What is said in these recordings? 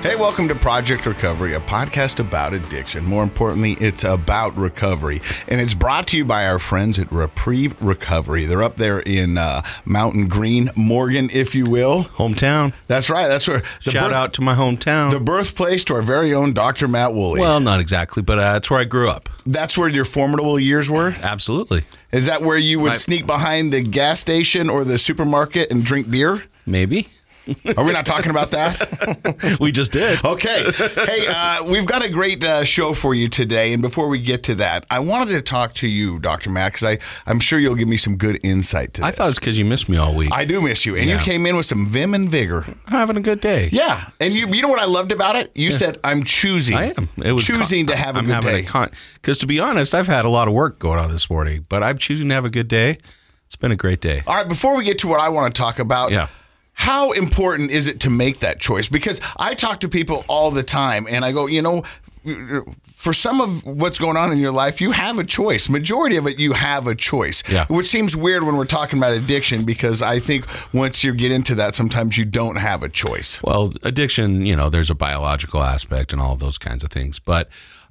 Hey, welcome to Project Recovery, a podcast about addiction. More importantly, it's about recovery. And it's brought to you by our friends at Reprieve Recovery. They're up there in Mountain Green, Morgan, if you will. Hometown. That's right. That's where. Shout out to my hometown. The birthplace to our very own Dr. Matt Woolley. Well, not exactly, but that's where I grew up. That's where your formidable years were? Absolutely. Is that where you would sneak behind the gas station or the supermarket and drink beer? Maybe. Are we not talking about that? We just did. Okay. Hey, we've got a great show for you today. And before we get to that, I wanted to talk to you, Dr. Matt, because I'm sure you'll give me some good insight to this. I thought it's because you missed me all week. I do miss you. And you came in with some vim and vigor. I'm having a good day. Yeah. And you know what I loved about it? You said, I'm choosing. I am. It was choosing to have a good day. Because to be honest, I've had a lot of work going on this morning, but I'm choosing to have a good day. It's been a great day. All right. Before we get to what I want to talk about. Yeah. How important is it to make that choice? Because I talk to people all the time and I go, you know, for some of what's going on in your life, you have a choice. Majority of it, you have a choice. Yeah. Which seems weird when we're talking about addiction because I think once you get into that, sometimes you don't have a choice. Well, addiction, you know, there's a biological aspect and all of those kinds of things. But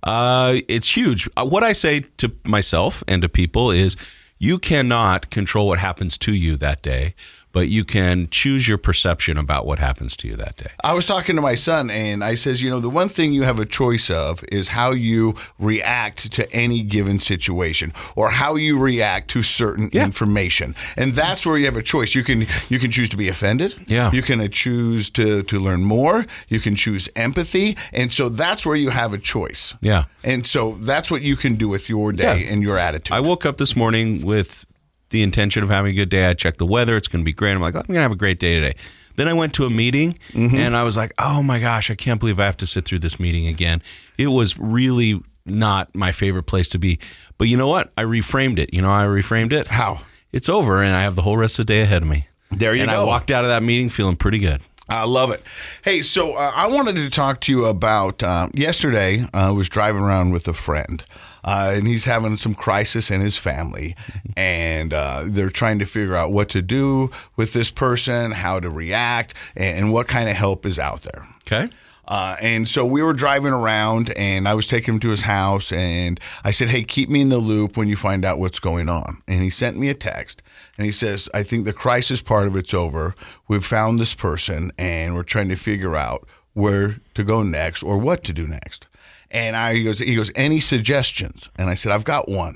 it's huge. What I say to myself and to people is you cannot control what happens to you that day, but you can choose your perception about what happens to you that day. I was talking to my son and I says, you know, the one thing you have a choice of is how you react to any given situation or how you react to certain information. And that's where you have a choice. You can choose to be offended. Yeah. You can choose to learn more. You can choose empathy. And so that's where you have a choice. Yeah. And so that's what you can do with your day and your attitude. I woke up this morning with the intention of having a good day. I checked the weather. It's going to be great. I'm like, I'm going to have a great day today. Then I went to a meeting and I was like, oh my gosh, I can't believe I have to sit through this meeting again. It was really not my favorite place to be. But you know what? I reframed it. How? It's over and I have the whole rest of the day ahead of me. There you go. And I walked out of that meeting feeling pretty good. I love it. Hey, so I wanted to talk to you about yesterday. I was driving around with a friend, and he's having some crisis in his family, and they're trying to figure out what to do with this person, how to react, and what kind of help is out there. Okay. And so we were driving around and I was taking him to his house and I said, hey, keep me in the loop when you find out what's going on. And he sent me a text and he says, I think the crisis part of it's over. We've found this person and we're trying to figure out where to go next or what to do next. And he goes, any suggestions? And I said, I've got one.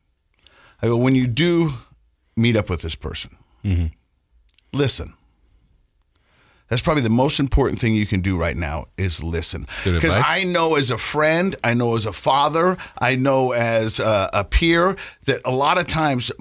I go, when you do meet up with this person, listen. That's probably the most important thing you can do right now is listen. Because I know as a friend, I know as a father, I know as a peer that a lot of times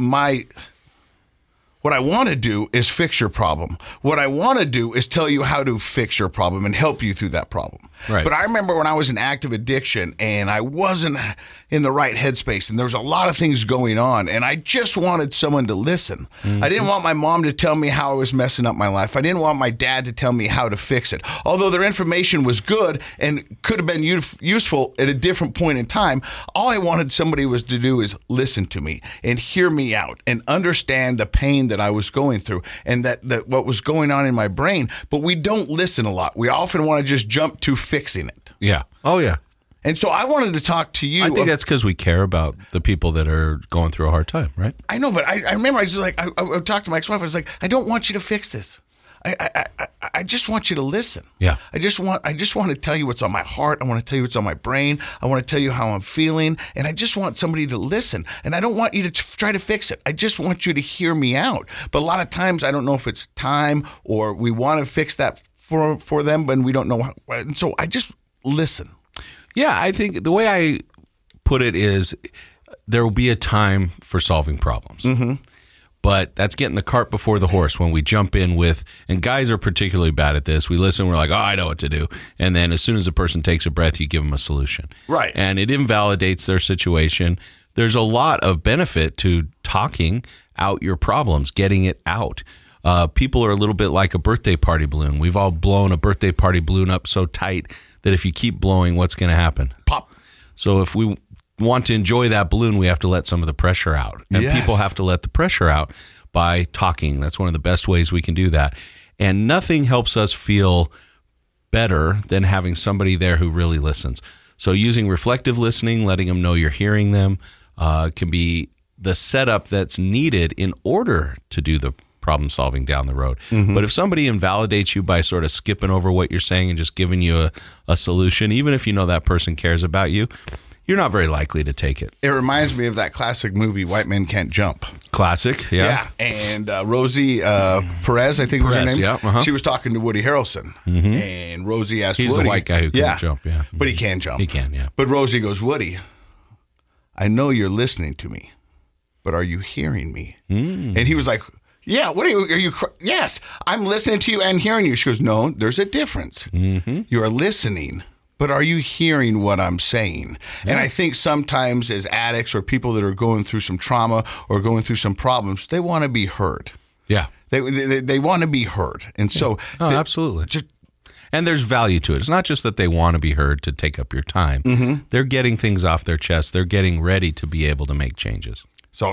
what I want to do is fix your problem. What I want to do is tell you how to fix your problem and help you through that problem. Right. But I remember when I was in active addiction and I wasn't in the right headspace and there was a lot of things going on and I just wanted someone to listen. I didn't want my mom to tell me how I was messing up my life. I didn't want my dad to tell me how to fix it. Although their information was good and could have been useful at a different point in time, all I wanted somebody was to do is listen to me and hear me out and understand the pain that I was going through and that what was going on in my brain. But we don't listen a lot. We often want to just jump to fixing it. Yeah. Oh, yeah. And so I wanted to talk to you. I think that's because we care about the people that are going through a hard time, right? I know, but I remember I was like, I talked to my ex-wife. I was like, I don't want you to fix this. I just want you to listen. Yeah. I just want to tell you what's on my heart. I want to tell you what's on my brain. I want to tell you how I'm feeling. And I just want somebody to listen. And I don't want you to try to fix it. I just want you to hear me out. But a lot of times I don't know if it's time or we want to fix that for them, but we don't know how. And so I just listen. Yeah, I think the way I put it is there will be a time for solving problems. But that's getting the cart before the horse when we jump in with, and guys are particularly bad at this. We listen, we're like, oh, I know what to do. And then as soon as the person takes a breath, you give them a solution. Right. And it invalidates their situation. There's a lot of benefit to talking out your problems, getting it out. People are a little bit like a birthday party balloon. We've all blown a birthday party balloon up so tight that if you keep blowing, what's going to happen? Pop. So if we want to enjoy that balloon, we have to let some of the pressure out. And people have to let the pressure out by talking. That's one of the best ways we can do that. And nothing helps us feel better than having somebody there who really listens. So using reflective listening, letting them know you're hearing them, can be the setup that's needed in order to do the problem solving down the road. But if somebody invalidates you by sort of skipping over what you're saying and just giving you a solution, even if you know that person cares about you, you're not very likely to take it. It reminds me of that classic movie, White Men Can't Jump. Classic, yeah. And Rosie Perez, I think was her name. Yeah, She was talking to Woody Harrelson. And Rosie asked He's Woody. the white guy who can jump, yeah. But he can jump. He can, yeah. But Rosie goes, Woody, I know you're listening to me, but are you hearing me? And he was like, yeah, what are you? Yes, I'm listening to you and hearing you. She goes, no, there's a difference. You are listening, but are you hearing what I'm saying? Yeah. And I think sometimes as addicts or people that are going through some trauma or going through some problems, they want to be heard. Yeah. They want to be heard. And so... absolutely. And there's value to it. It's not just that they want to be heard to take up your time. They're getting things off their chest. They're getting ready to be able to make changes. So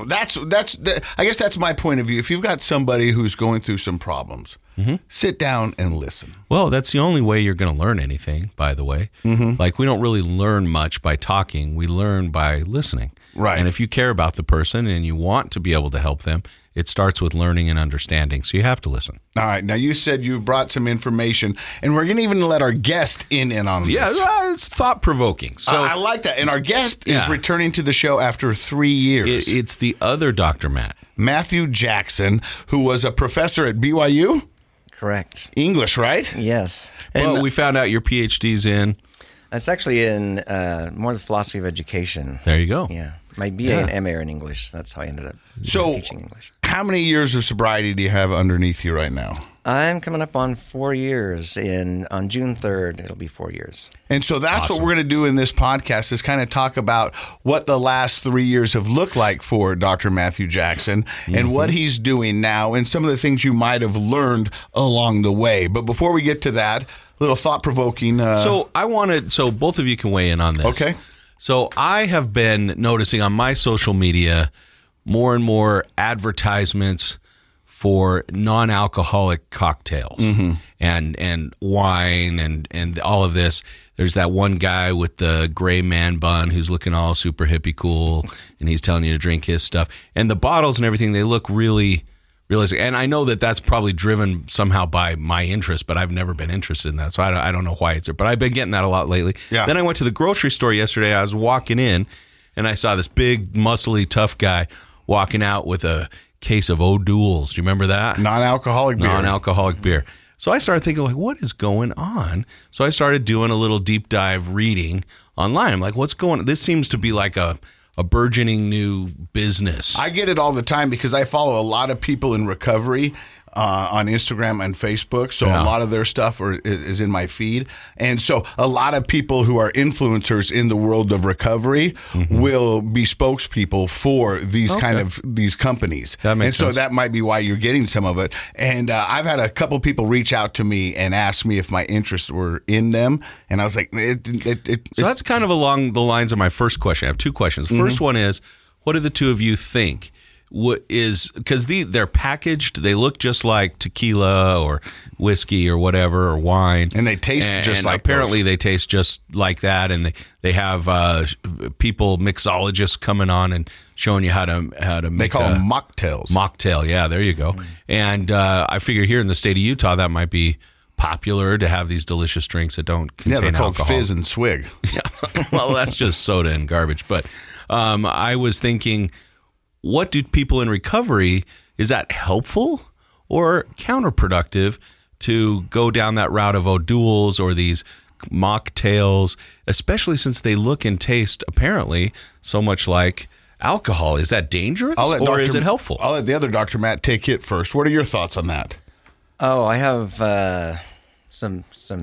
I guess that's my point of view. If you've got somebody who's going through some problems, sit down and listen. Well, that's the only way you're going to learn anything, by the way. Like, we don't really learn much by talking. We learn by listening. Right. And if you care about the person and you want to be able to help them, it starts with learning and understanding. So you have to listen. All right. Now, you said you brought some information, and we're going to even let our guest in on this. Yeah, it's thought-provoking. So I like that. And our guest is returning to the show after 3 years. It's the other Dr. Matt. Matthew Jackson, who was a professor at BYU? Correct. English, right? Yes. Well, we found out your PhD's in... It's actually in more the philosophy of education. There you go. Yeah. My BA and MA are in English. That's how I ended up teaching English. How many years of sobriety do you have underneath you right now? I'm coming up on 4 years. On June 3rd, it'll be 4 years. And so that's what we're going to do in this podcast is kind of talk about what the last 3 years have looked like for Dr. Matthew Jackson and what he's doing now and some of the things you might have learned along the way. But before we get to that, little thought-provoking. So both of you can weigh in on this. Okay. So I have been noticing on my social media more and more advertisements for non-alcoholic cocktails and wine and all of this. There's that one guy with the gray man bun who's looking all super hippie cool, and he's telling you to drink his stuff. And the bottles and everything, they look really realistic. And I know that that's probably driven somehow by my interest, but I've never been interested in that. So I don't know why it's there. But I've been getting that a lot lately. Yeah. Then I went to the grocery store yesterday. I was walking in, and I saw this big, muscly, tough guy walking out with a case of O'Doul's. Do you remember that? Non-alcoholic beer. Non-alcoholic beer. So I started thinking, like, what is going on? So I started doing a little deep dive reading online. I'm like, what's going on? This seems to be like a burgeoning new business. I get it all the time because I follow a lot of people in recovery on Instagram and Facebook. So a lot of their stuff is in my feed. And so a lot of people who are influencers in the world of recovery will be spokespeople for these kind of these companies. That makes sense. So that might be why you're getting some of it. And I've had a couple people reach out to me and ask me if my interests were in them. And I was like, So that's kind of along the lines of my first question. I have two questions. The first one is, what do the two of you think? What is, because they're packaged, they look just like tequila or whiskey or whatever or wine, and they taste just like apparently they taste just like that, and they have people mixologists coming on and showing you how to make. They call them mocktails. Mocktail, yeah, there you go. And I figure here in the state of Utah that might be popular to have these delicious drinks that don't contain they're called alcohol. Fizz and Swig. Yeah, well, that's just soda and garbage. But I was thinking, what do people in recovery, is that helpful or counterproductive to go down that route of O'Doul's or these mocktails, especially since they look and taste apparently so much like alcohol? Is that dangerous or is it helpful? I'll let the other Dr. Matt take it first. What are your thoughts on that? Oh, I have some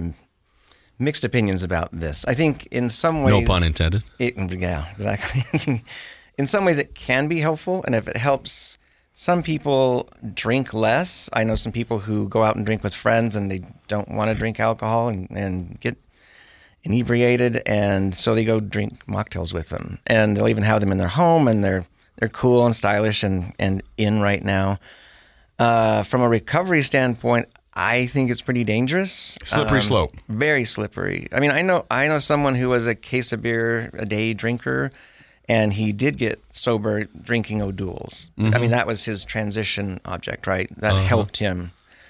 mixed opinions about this. I think in some ways... No pun intended. Yeah, exactly. In some ways, it can be helpful, and if it helps some people drink less, I know some people who go out and drink with friends, and they don't want to drink alcohol and get inebriated, and so they go drink mocktails with them, and they'll even have them in their home, and they're cool and stylish and in right now. From a recovery standpoint, I think it's pretty dangerous. Slippery slope. Very slippery. I mean, I know someone who was a case of beer a day drinker, and he did get sober drinking O'Doul's. I mean, that was his transition object, right? That helped him.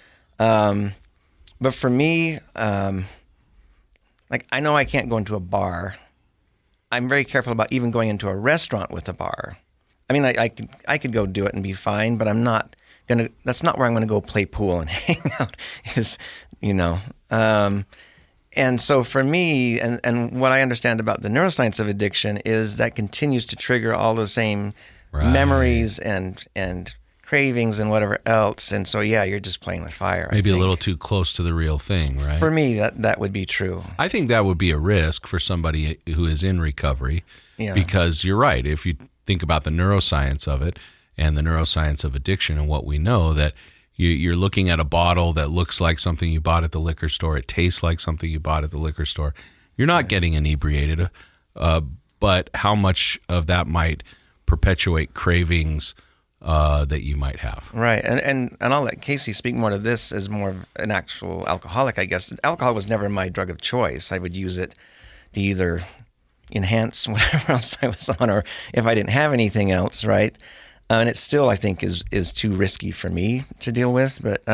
But for me, like I know I can't go into a bar. I'm very careful about even going into a restaurant with a bar. I mean, I could go do it and be fine, but I'm not gonna. That's not where I'm gonna go play pool and hang out. And so for me, and what I understand about the neuroscience of addiction is that continues to trigger all those same memories and cravings and whatever else. And so, yeah, you're just playing with fire. Maybe a little too close to the real thing, right? For me, that would be true. I think that would be a risk for somebody who is in recovery because you're right. If you think about the neuroscience of it and the neuroscience of addiction and what we know, that you're looking at a bottle that looks like something you bought at the liquor store. It tastes like something you bought at the liquor store. You're not getting inebriated, but how much of that might perpetuate cravings that you might have. Right. And I'll let Casey speak more to this as more of an actual alcoholic, I guess. Alcohol was never my drug of choice. I would use it to either enhance whatever else I was on, or if I didn't have anything else, right? And it still, I think, is too risky for me to deal with. But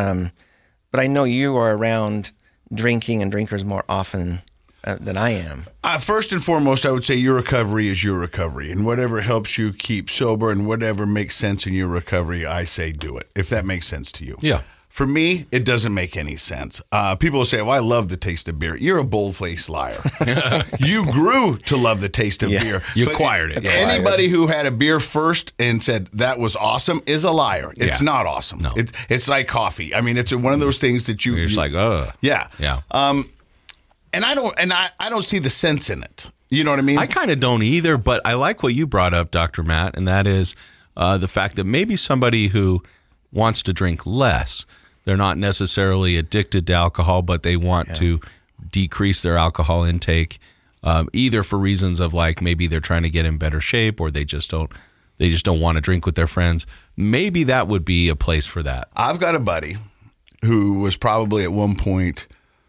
I know you are around drinking and drinkers more often than I am. First and foremost, I would say your recovery is your recovery. And whatever helps you keep sober and whatever makes sense in your recovery, I say do it, if that makes sense to you. Yeah. For me, it doesn't make any sense. People will say, well, I love the taste of beer. You're a bold-faced liar. You grew to love the taste of beer. You acquired it. Anybody who had a beer first and said that was awesome is a liar. It's not awesome. No. It's like coffee. I mean, it's one of those things that you're just like, ugh. Yeah. Yeah. And I don't see the sense in it. You know what I mean? I kind of don't either, but I like what you brought up, Dr. Matt, and that is the fact that maybe somebody who wants to drink less, they're not necessarily addicted to alcohol, but they want to decrease their alcohol intake, either for reasons of like maybe they're trying to get in better shape, or they just don't want to drink with their friends. Maybe that would be a place for that. I've got a buddy who was probably at one point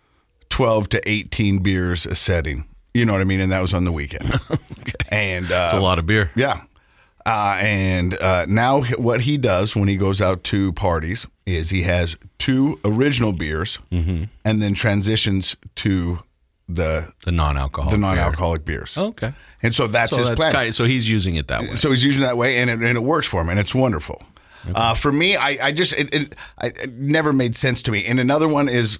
12 to 18 beers a setting. You know what I mean? And that was on the weekend. Okay. And it's a lot of beer. Yeah. And now what he does when he goes out to parties is he has 2 original beers and then transitions to the non-alcoholic beers. Oh, okay. And so that's his plan. So he's using it that way. So he's using it that way, and it works for him, and it's wonderful. Okay. For me, it never made sense to me. And another one is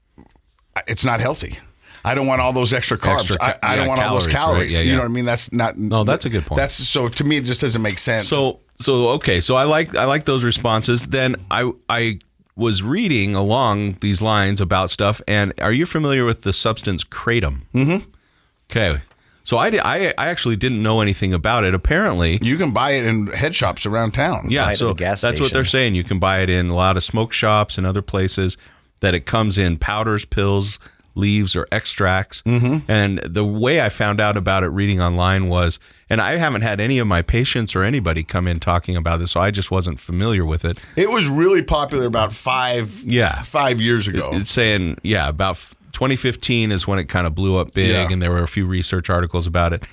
it's not healthy. I don't want all those extra carbs. I don't want all those calories. Right? Yeah, you know what I mean? That's not. No, that's a good point. So to me, it just doesn't make sense. So okay. So I like those responses. Then I was reading along these lines about stuff. And are you familiar with the substance kratom? Mm-hmm. Okay. So I actually didn't know anything about it. Apparently, you can buy it in head shops around town. Yeah. So that's what they're saying. You can buy it in a lot of smoke shops and other places. That it comes in powders, pills, leaves, or extracts. Mm-hmm. And the way I found out about it reading online was, and I haven't had any of my patients or anybody come in talking about this, so I just wasn't familiar with it. It was really popular about 5 years ago. It's saying, about 2015 is when it kind of blew up big, and there were a few research articles about it.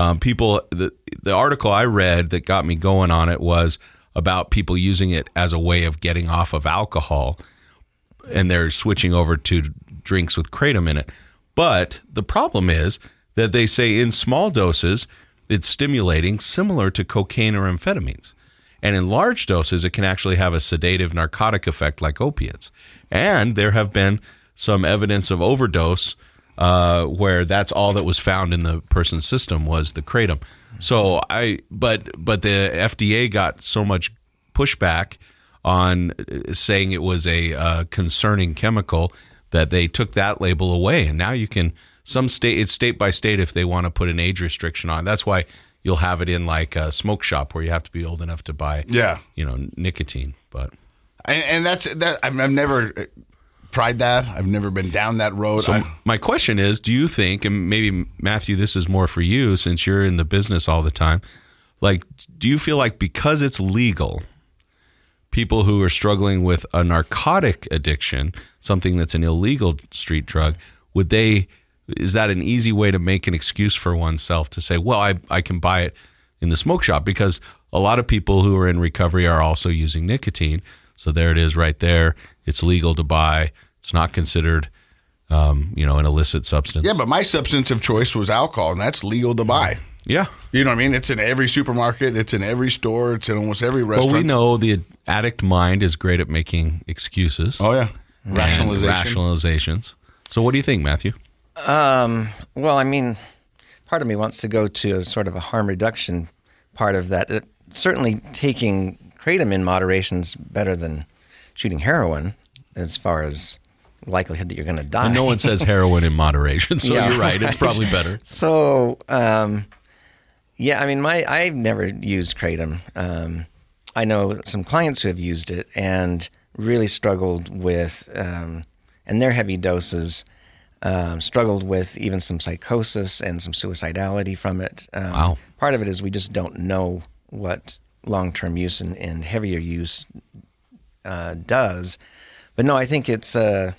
The article I read that got me going on it was about people using it as a way of getting off of alcohol, and they're switching over to drinks with kratom in it. But the problem is that they say in small doses, it's stimulating, similar to cocaine or amphetamines. And in large doses, it can actually have a sedative narcotic effect like opiates. And there have been some evidence of overdose where that's all that was found in the person's system was the kratom. So but the FDA got so much pushback on saying it was a concerning chemical that they took that label away, and now you can it's state by state if they want to put an age restriction on. That's why you'll have it in like a smoke shop where you have to be old enough to buy nicotine. But and that's that. I've never tried that. I've never been down that road. So my question is, do you think, and maybe Matthew, this is more for you since you're in the business all the time, like do you feel like because it's legal, people who are struggling with a narcotic addiction, something that's an illegal street drug, is that an easy way to make an excuse for oneself to say, well, I can buy it in the smoke shop? Because a lot of people who are in recovery are also using nicotine. So there it is right there. It's legal to buy. It's not considered, an illicit substance. Yeah, but my substance of choice was alcohol, and that's legal to buy. Yeah. You know what I mean? It's in every supermarket. It's in every store. It's in almost every restaurant. Well, we know the addict mind is great at making excuses. Oh, yeah. And Rationalizations. So what do you think, Matthew? Well, I mean, part of me wants to go to a sort of a harm reduction part of that. Certainly taking kratom in moderation is better than shooting heroin as far as likelihood that you're going to die. And no one says heroin in moderation, so Yeah, you're right. It's probably better. So, yeah, I mean, I've never used kratom. I know some clients who have used it and really struggled with, and their heavy doses, struggled with even some psychosis and some suicidality from it. Wow. Part of it is we just don't know what long-term use and heavier use does. But no, I think it's a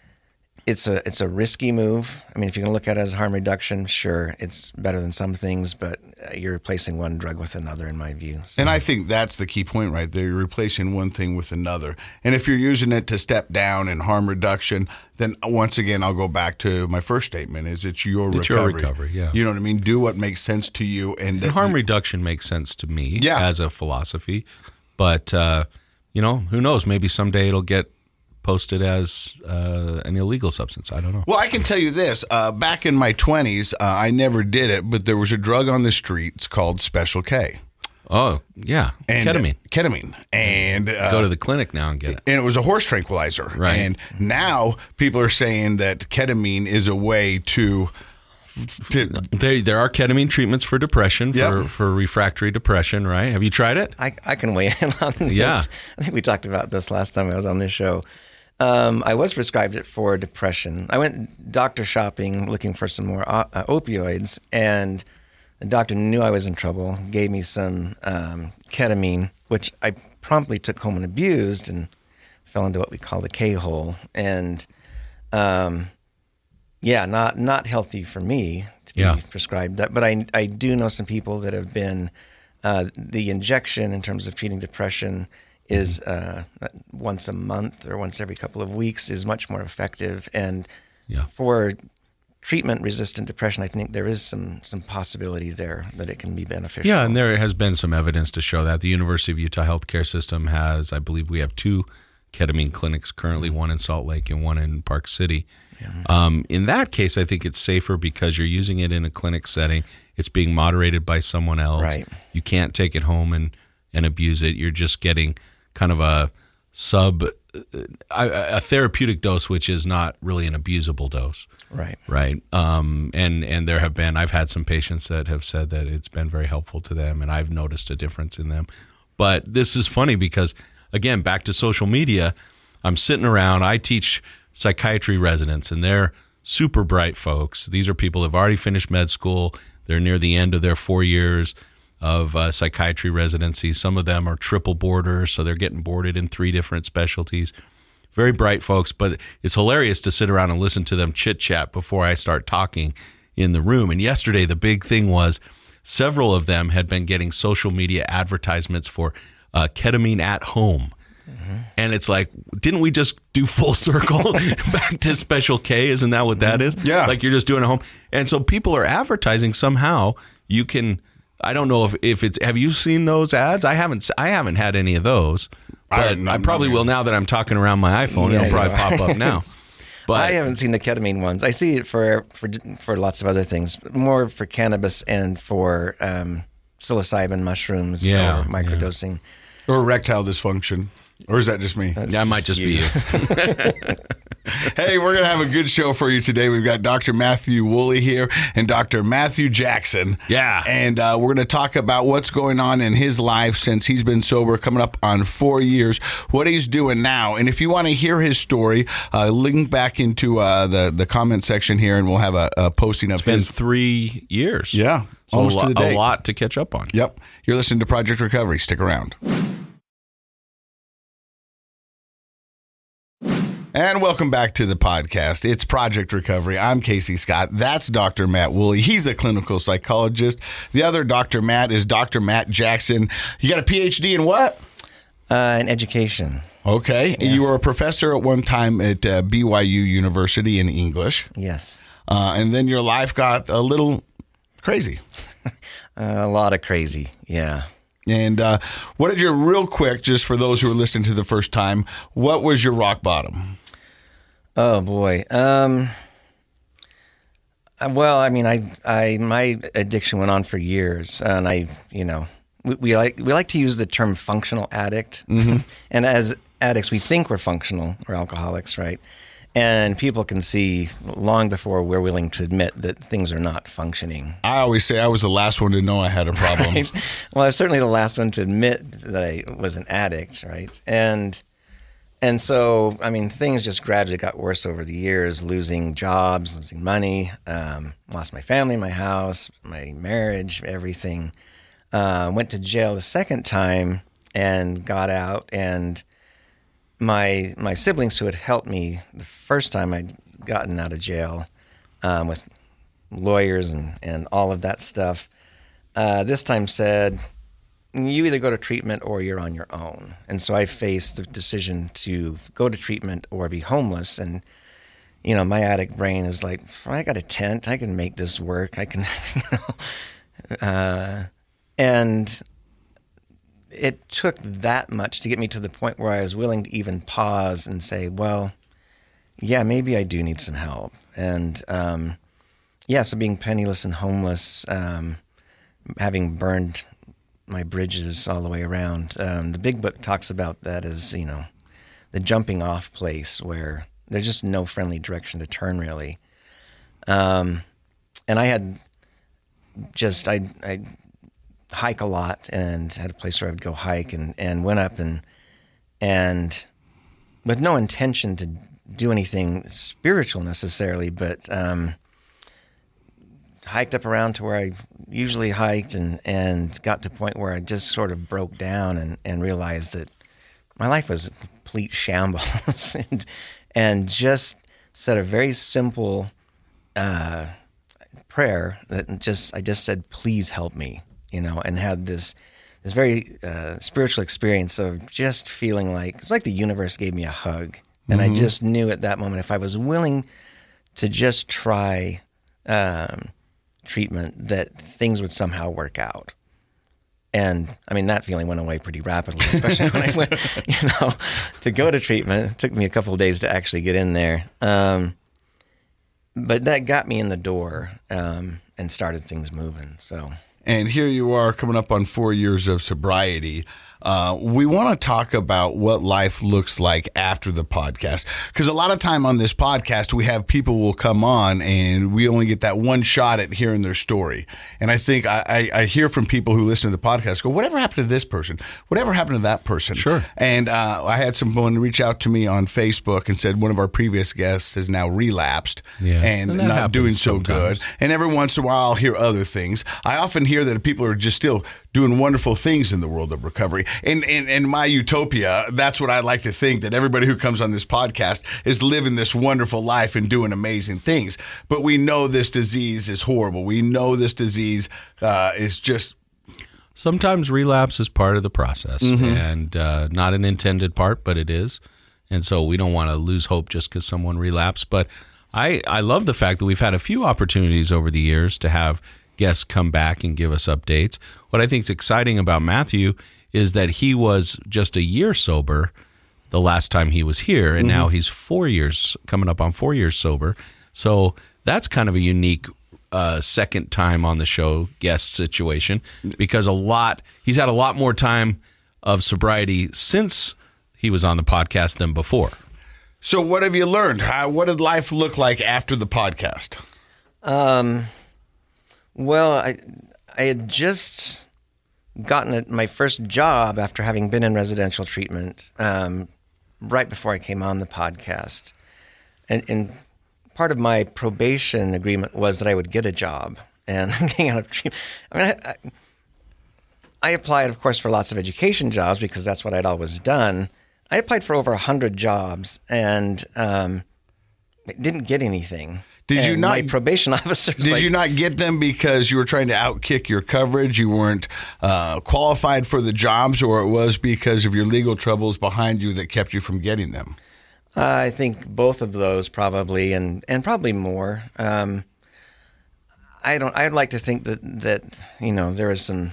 risky move. I mean, if you're going to look at it as harm reduction, sure, it's better than some things, but you're replacing one drug with another, in my view. So. And I think that's the key point right there. You're replacing one thing with another. And if you're using it to step down in harm reduction, then once again, I'll go back to my first statement, is it's your recovery. Your recovery, yeah. You know what I mean? Do what makes sense to you. And harm reduction makes sense to me as a philosophy. But, who knows? Maybe someday it'll get posted as an illegal substance. I don't know. Well, I can tell you this. Back in my 20s, I never did it, but there was a drug on the streets called Special K. Oh, yeah. And, ketamine. And go to the clinic now and get it. And it was a horse tranquilizer. Right. And now people are saying that ketamine is a way to there are ketamine treatments for depression, for refractory depression, right? Have you tried it? I can weigh in on this. Yeah. I think we talked about this last time I was on this show. I was prescribed it for depression. I went doctor shopping looking for some more opioids, and the doctor knew I was in trouble, gave me some ketamine, which I promptly took home and abused and fell into what we call the K-hole. And not healthy for me to be prescribed that. But I do know some people that have been, the injection in terms of treating depression is once a month or once every couple of weeks is much more effective. And for treatment-resistant depression, I think there is some possibility there that it can be beneficial. Yeah, and there has been some evidence to show that. The University of Utah Healthcare System has, I believe we have 2 ketamine clinics currently, one in Salt Lake and one in Park City. Yeah. In that case, I think it's safer because you're using it in a clinic setting. It's being moderated by someone else. Right. You can't take it home and abuse it. You're just getting kind of a therapeutic dose, which is not really an abusable dose. Right. Right. And there have been, I've had some patients that have said that it's been very helpful to them, and I've noticed a difference in them. But this is funny because, again, back to social media, I'm sitting around, I teach psychiatry residents, and they're super bright folks. These are people who have already finished med school. They're near the end of their 4 years of psychiatry residency. Some of them are triple boarders, so they're getting boarded in 3 different specialties. Very bright folks, but it's hilarious to sit around and listen to them chit-chat before I start talking in the room. And yesterday, the big thing was several of them had been getting social media advertisements for ketamine at home. Mm-hmm. And it's like, didn't we just do full circle back to Special K? Isn't that what that is? Yeah. Like you're just doing it at home. And so people are advertising somehow. You can, I don't know if it's, have you seen those ads? I haven't had any of those, but I probably will now that I'm talking around my iPhone. It'll probably pop up now. But I haven't seen the ketamine ones. I see it for lots of other things, more for cannabis and for psilocybin mushrooms or microdosing. Or erectile dysfunction. Or is that just me? That might just be you. Hey, we're going to have a good show for you today. We've got Dr. Matthew Woolley here and Dr. Matthew Jackson. Yeah. And we're going to talk about what's going on in his life since he's been sober, coming up on 4 years, what he's doing now. And if you want to hear his story, link back into the comment section here, and we'll have a posting of It's been 3 years. Yeah. So almost to the day. A lot to catch up on. Yep. You're listening to Project Recovery. Stick around. And welcome back to the podcast. It's Project Recovery. I'm Casey Scott. That's Dr. Matt Woolley. He's a clinical psychologist. The other Dr. Matt is Dr. Matt Jackson. You got a PhD in what? In education. Okay. Yeah. You were a professor at one time at BYU University in English. Yes. And then your life got a little crazy. A lot of crazy, yeah. And what did you, real quick, just for those who are listening to the first time, what was your rock bottom? Oh boy. Well, I mean, my addiction went on for years, and we like to use the term functional addict, and as addicts, we think we're functional or alcoholics, right? And people can see long before we're willing to admit that things are not functioning. I always say I was the last one to know I had a problem. Right? Well, I was certainly the last one to admit that I was an addict, right? And so, I mean, things just gradually got worse over the years, losing jobs, losing money, lost my family, my house, my marriage, everything. Went to jail the second time and got out. And my siblings who had helped me the first time I'd gotten out of jail with lawyers and all of that stuff, this time said, you either go to treatment or you're on your own. And so I faced the decision to go to treatment or be homeless. And, my addict brain is like, I got a tent. I can make this work. I can, and it took that much to get me to the point where I was willing to even pause and say, well, yeah, maybe I do need some help. And, so being penniless and homeless, having burned my bridges all the way around. The big book talks about that as, the jumping off place where there's just no friendly direction to turn really. And I had just, I hike a lot and had a place where I would go hike and went up and with no intention to do anything spiritual necessarily, but, hiked up around to where I usually hiked and got to a point where I just sort of broke down and realized that my life was a complete shambles and just said a very simple prayer that I just said, please help me, and had this very spiritual experience of just feeling like, it's like the universe gave me a hug. And I just knew at that moment, if I was willing to just try treatment, that things would somehow work out. And I mean, that feeling went away pretty rapidly, especially when I went, to go to treatment. It took me a couple of days to actually get in there. But that got me in the door and started things moving. So. And here you are coming up on 4 years of sobriety. We want to talk about what life looks like after the podcast, because a lot of time on this podcast, we have people will come on and we only get that one shot at hearing their story. And I think I hear from people who listen to the podcast go, whatever happened to this person? Whatever happened to that person? Sure. And I had someone reach out to me on Facebook and said one of our previous guests has now relapsed and not doing so good. And every once in a while, I'll hear other things. I often hear that people are just still doing wonderful things in the world of recovery. And in my utopia, that's what I like to think, that everybody who comes on this podcast is living this wonderful life and doing amazing things. But we know this disease is horrible. We know this disease is just... Sometimes relapse is part of the process and not an intended part, but it is. And so we don't want to lose hope just because someone relapsed. But I love the fact that we've had a few opportunities over the years to have guests come back and give us updates. What I think is exciting about Matthew is that he was just a year sober the last time he was here, and now he's 4 years, coming up on 4 years sober. So that's kind of a unique second time on the show guest situation, because he's had a lot more time of sobriety since he was on the podcast than before. So what have you learned? What did life look like after the podcast? Well, I had just gotten my first job after having been in residential treatment right before I came on the podcast. And part of my probation agreement was that I would get a job. And getting out of treatment, I applied, of course, for lots of education jobs because that's what I'd always done. I applied for over 100 jobs and didn't get anything. Did you not? My probation officer Did you not get them because you were trying to outkick your coverage? You weren't qualified for the jobs, or it was because of your legal troubles behind you that kept you from getting them? I think both of those probably, and probably more. I'd like to think that there was some.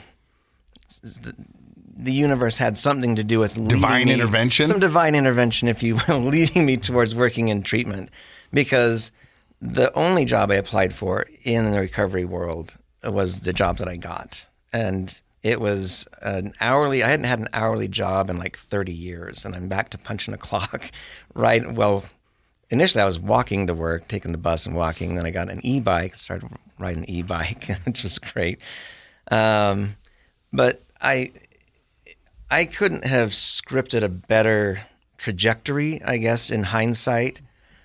The universe had something to do with divine intervention. Some divine intervention, if you will, leading me towards working in treatment, because the only job I applied for in the recovery world was the job that I got. And it was an hourly, I hadn't had an hourly job in like 30 years, and I'm back to punching a clock, right? Well, initially I was walking to work, taking the bus and walking. Then I got an e-bike, started riding the e-bike, which was great. But I couldn't have scripted a better trajectory, I guess, in hindsight.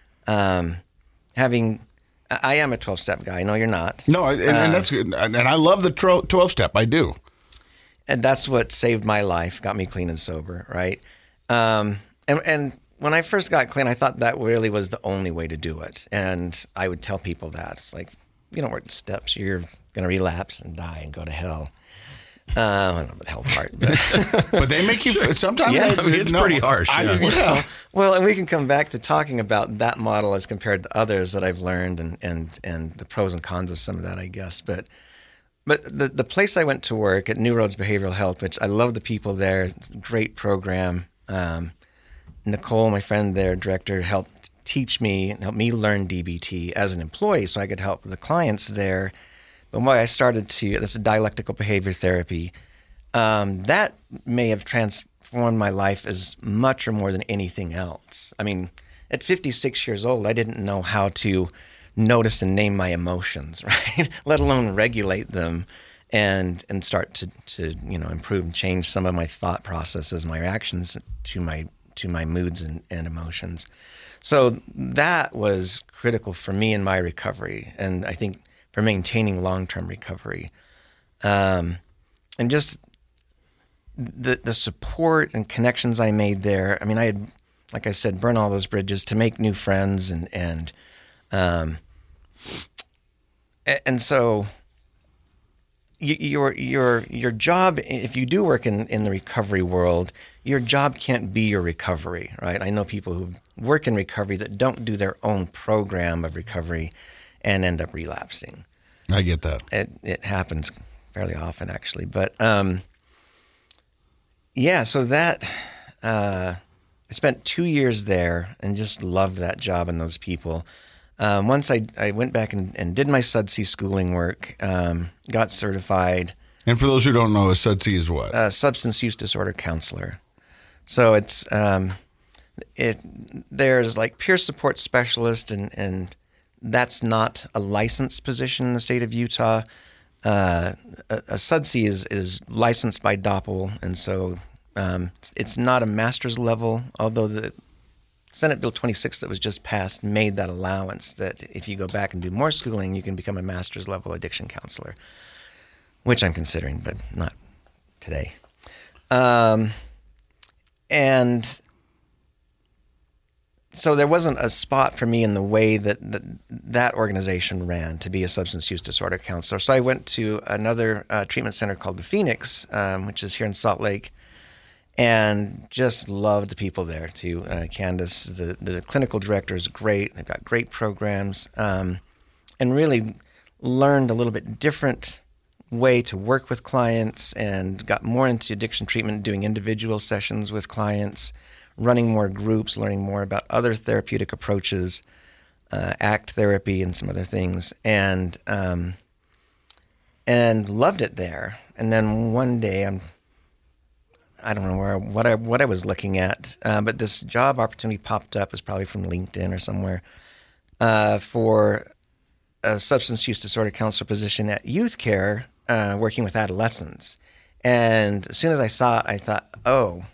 I am a 12-step guy. I know you're not. No, and that's good. And I love the 12-step. I do. And that's what saved my life, got me clean and sober, right? And when I first got clean, I thought that really was the only way to do it. And I would tell people that. It's like, you don't work the steps, you're going to relapse and die and go to hell. I don't know about the hell part, but they make you sometimes. Yeah, it's pretty harsh. Yeah. Well, and we can come back to talking about that model as compared to others that I've learned, and the pros and cons of some of that, I guess. But the place I went to work at New Roads Behavioral Health, which I love the people there, great program. Nicole, my friend there, director, helped me learn DBT as an employee, so I could help the clients there. But when I started this is dialectical behavior therapy, that may have transformed my life as much or more than anything else. I mean, at 56 years old, I didn't know how to notice and name my emotions, right? Let alone regulate them and start to improve and change some of my thought processes, my reactions to my moods and emotions. So that was critical for me in my recovery, and I think for maintaining long-term recovery. And just the support and connections I made there. I mean, I had, like I said, burn all those bridges to make new friends, and so your job, if you do work in the recovery world, your job can't be your recovery, right? I know people who work in recovery that don't do their own program of recovery and end up relapsing. I get that. It happens fairly often, actually. But so that I spent 2 years there and just loved that job and those people. Once I went back and did my SUDC schooling work, got certified. And for those who don't know, a SUDC is what? Substance use disorder counselor. So it's there's like peer support specialist, and that's not a licensed position in the state of Utah. A SUDC is licensed by DOPL, and so it's not a master's level, although the Senate Bill 26 that was just passed made that allowance that if you go back and do more schooling, you can become a master's level addiction counselor, which I'm considering, but not today. And so there wasn't a spot for me in the way that organization ran to be a substance use disorder counselor. So I went to another treatment center called the Phoenix, which is here in Salt Lake, and just loved the people there too. Candace, the clinical director, is great. They've got great programs, and really learned a little bit different way to work with clients, and got more into addiction treatment, doing individual sessions with clients, running more groups, learning more about other therapeutic approaches, ACT therapy and some other things, and loved it there. And then one day, I don't know what I was looking at, but this job opportunity popped up. It was probably from LinkedIn or somewhere, for a substance use disorder counselor position at Youth Care, working with adolescents. And as soon as I saw it, I thought, oh,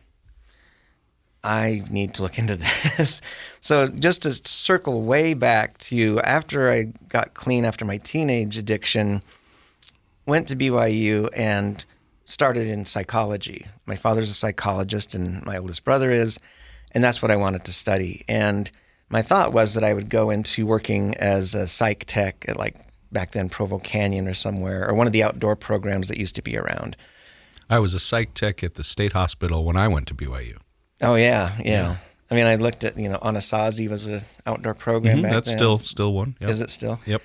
I need to look into this. So just to circle way back to after I got clean after my teenage addiction, went to BYU and started in psychology. My father's a psychologist and my oldest brother is. and that's what I wanted to study. And my thought was that I would go into working as a psych tech at, like, back then Provo Canyon or somewhere, or one of the outdoor programs that used to be around. I was a psych tech at the state hospital when I went to BYU. Oh yeah. I mean, I looked at, Anasazi was an outdoor program back That's then. still one. Yep. Is it still? Yep.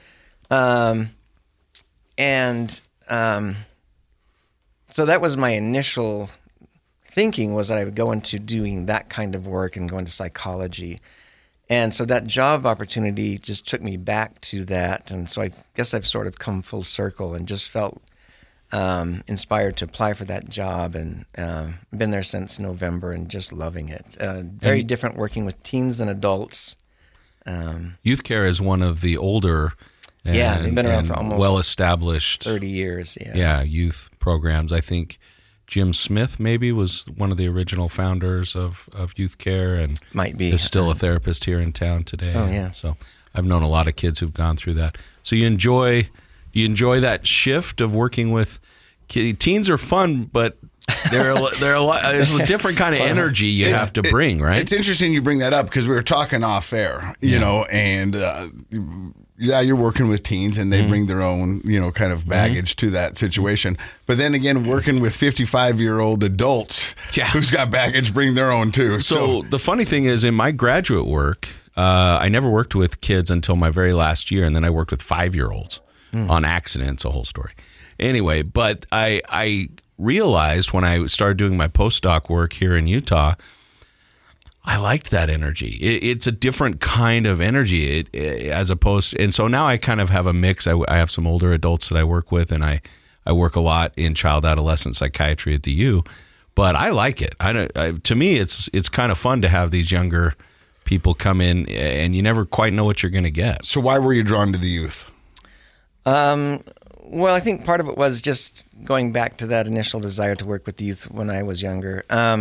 So that was my initial thinking, was that I would go into doing that kind of work and go into psychology. And so that job opportunity just took me back to that. And so I guess I've sort of come full circle and just felt inspired to apply for that job, and been there since November and just loving it. Very different working with teens and adults. Youth Care is one of the older they've been around for almost well-established 30 years. Yeah. Youth programs. I think Jim Smith maybe was one of the original founders of Youth Care, and Might be. is still a therapist here in town today. Oh, yeah. So I've known a lot of kids who've gone through that. So you enjoy that shift of working with kids. Teens are fun, but they're a lot. There's a different kind of energy you have to bring, right? It's interesting you bring that up, because we were talking off air, you know, and you're working with teens, and they bring their own, kind of baggage to that situation. But then again, working with 55-year-old adults who's got baggage, bring their own too. So the funny thing is, in my graduate work, I never worked with kids until my very last year, and then I worked with 5-year-olds on accidents, a whole story. Anyway, but I realized when I started doing my postdoc work here in Utah, I liked that energy. It's a different kind of energy as opposed to, and so now I kind of have a mix. I have some older adults that I work with, and I work a lot in child adolescent psychiatry at the U, but I like it. To me, it's kind of fun to have these younger people come in, and you never quite know what you're going to get. So why were you drawn to the youth? Well, I think part of it was just going back to that initial desire to work with the youth when I was younger.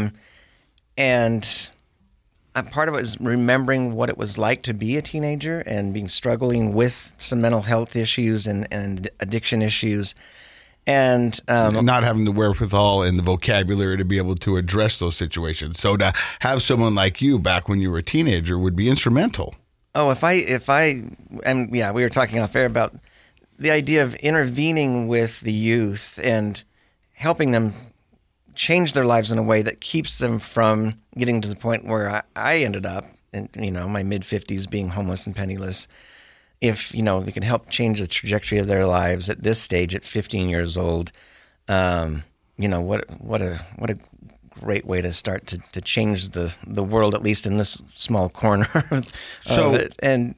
And part of it was remembering what it was like to be a teenager and struggling with some mental health issues and addiction issues. And not having the wherewithal and the vocabulary to be able to address those situations. So to have someone like you back when you were a teenager would be instrumental. Oh, we were talking off air about the idea of intervening with the youth and helping them change their lives in a way that keeps them from getting to the point where I ended up in, my mid-50s, being homeless and penniless. If, we can help change the trajectory of their lives at this stage, at 15 years old, what a great way to start to change the world, at least in this small corner of it. And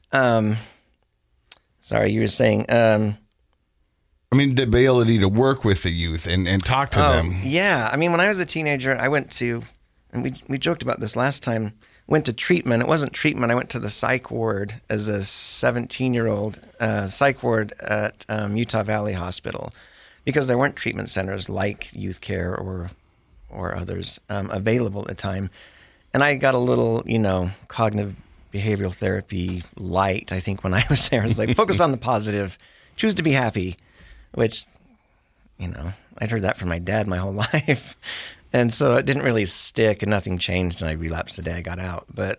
sorry, you were saying... the ability to work with the youth and talk to them. Yeah. When I was a teenager, I went to, and we joked about this last time, went to treatment. It wasn't treatment. I went to the psych ward as a 17-year-old, psych ward at Utah Valley Hospital, because there weren't treatment centers like Youth Care or others available at the time. And I got a little, cognitive behavioral therapy light, I think, when I was there. It was like, focus on the positive, choose to be happy, which, I'd heard that from my dad my whole life. And so it didn't really stick, and nothing changed, and I relapsed the day I got out. But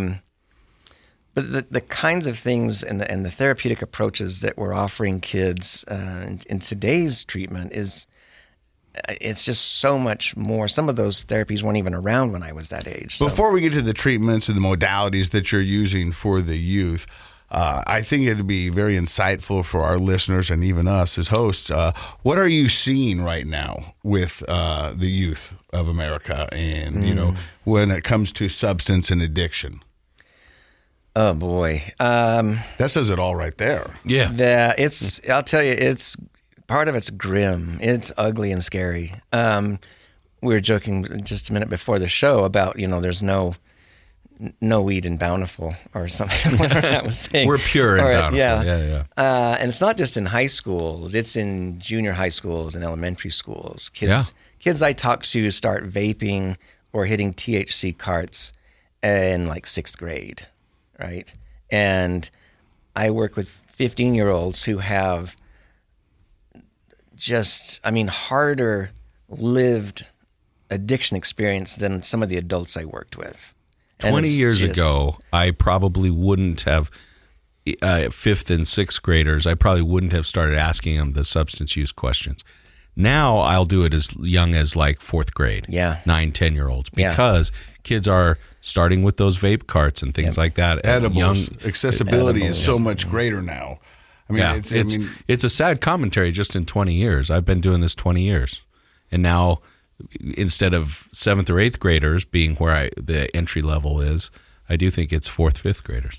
the kinds of things and the therapeutic approaches that we're offering kids in today's treatment it's just so much more. Some of those therapies weren't even around when I was that age. So. Before we get to the treatments and the modalities that you're using for the youth, I think it'd be very insightful for our listeners and even us as hosts. What are you seeing right now with the youth of America and, when it comes to substance and addiction? Oh, boy. That says it all right there. Yeah. I'll tell you, part of it's grim. It's ugly and scary. We were joking just a minute before the show about, there's no weed in Bountiful or something. That was saying. We're pure in Bountiful. Yeah. And it's not just in high schools. It's in junior high schools and elementary schools. Kids I talk to start vaping or hitting THC carts in like 6th grade, right? And I work with 15-year-olds who have harder lived addiction experience than some of the adults I worked with. And 20 it's years just- ago, I probably wouldn't have, fifth and sixth graders, I probably wouldn't have started asking them the substance use questions. Now I'll do it as young as like fourth grade, Yeah. 9-10-year-olds, Yeah. because kids are starting with those vape carts and things like that. And Edibles. Accessibility is so Edibles. much greater now. I mean, Yeah, it's a sad commentary just in 20 years. I've been doing this 20 years. And now instead of 7th or 8th graders being where the entry level is, I do think it's 4th, 5th graders.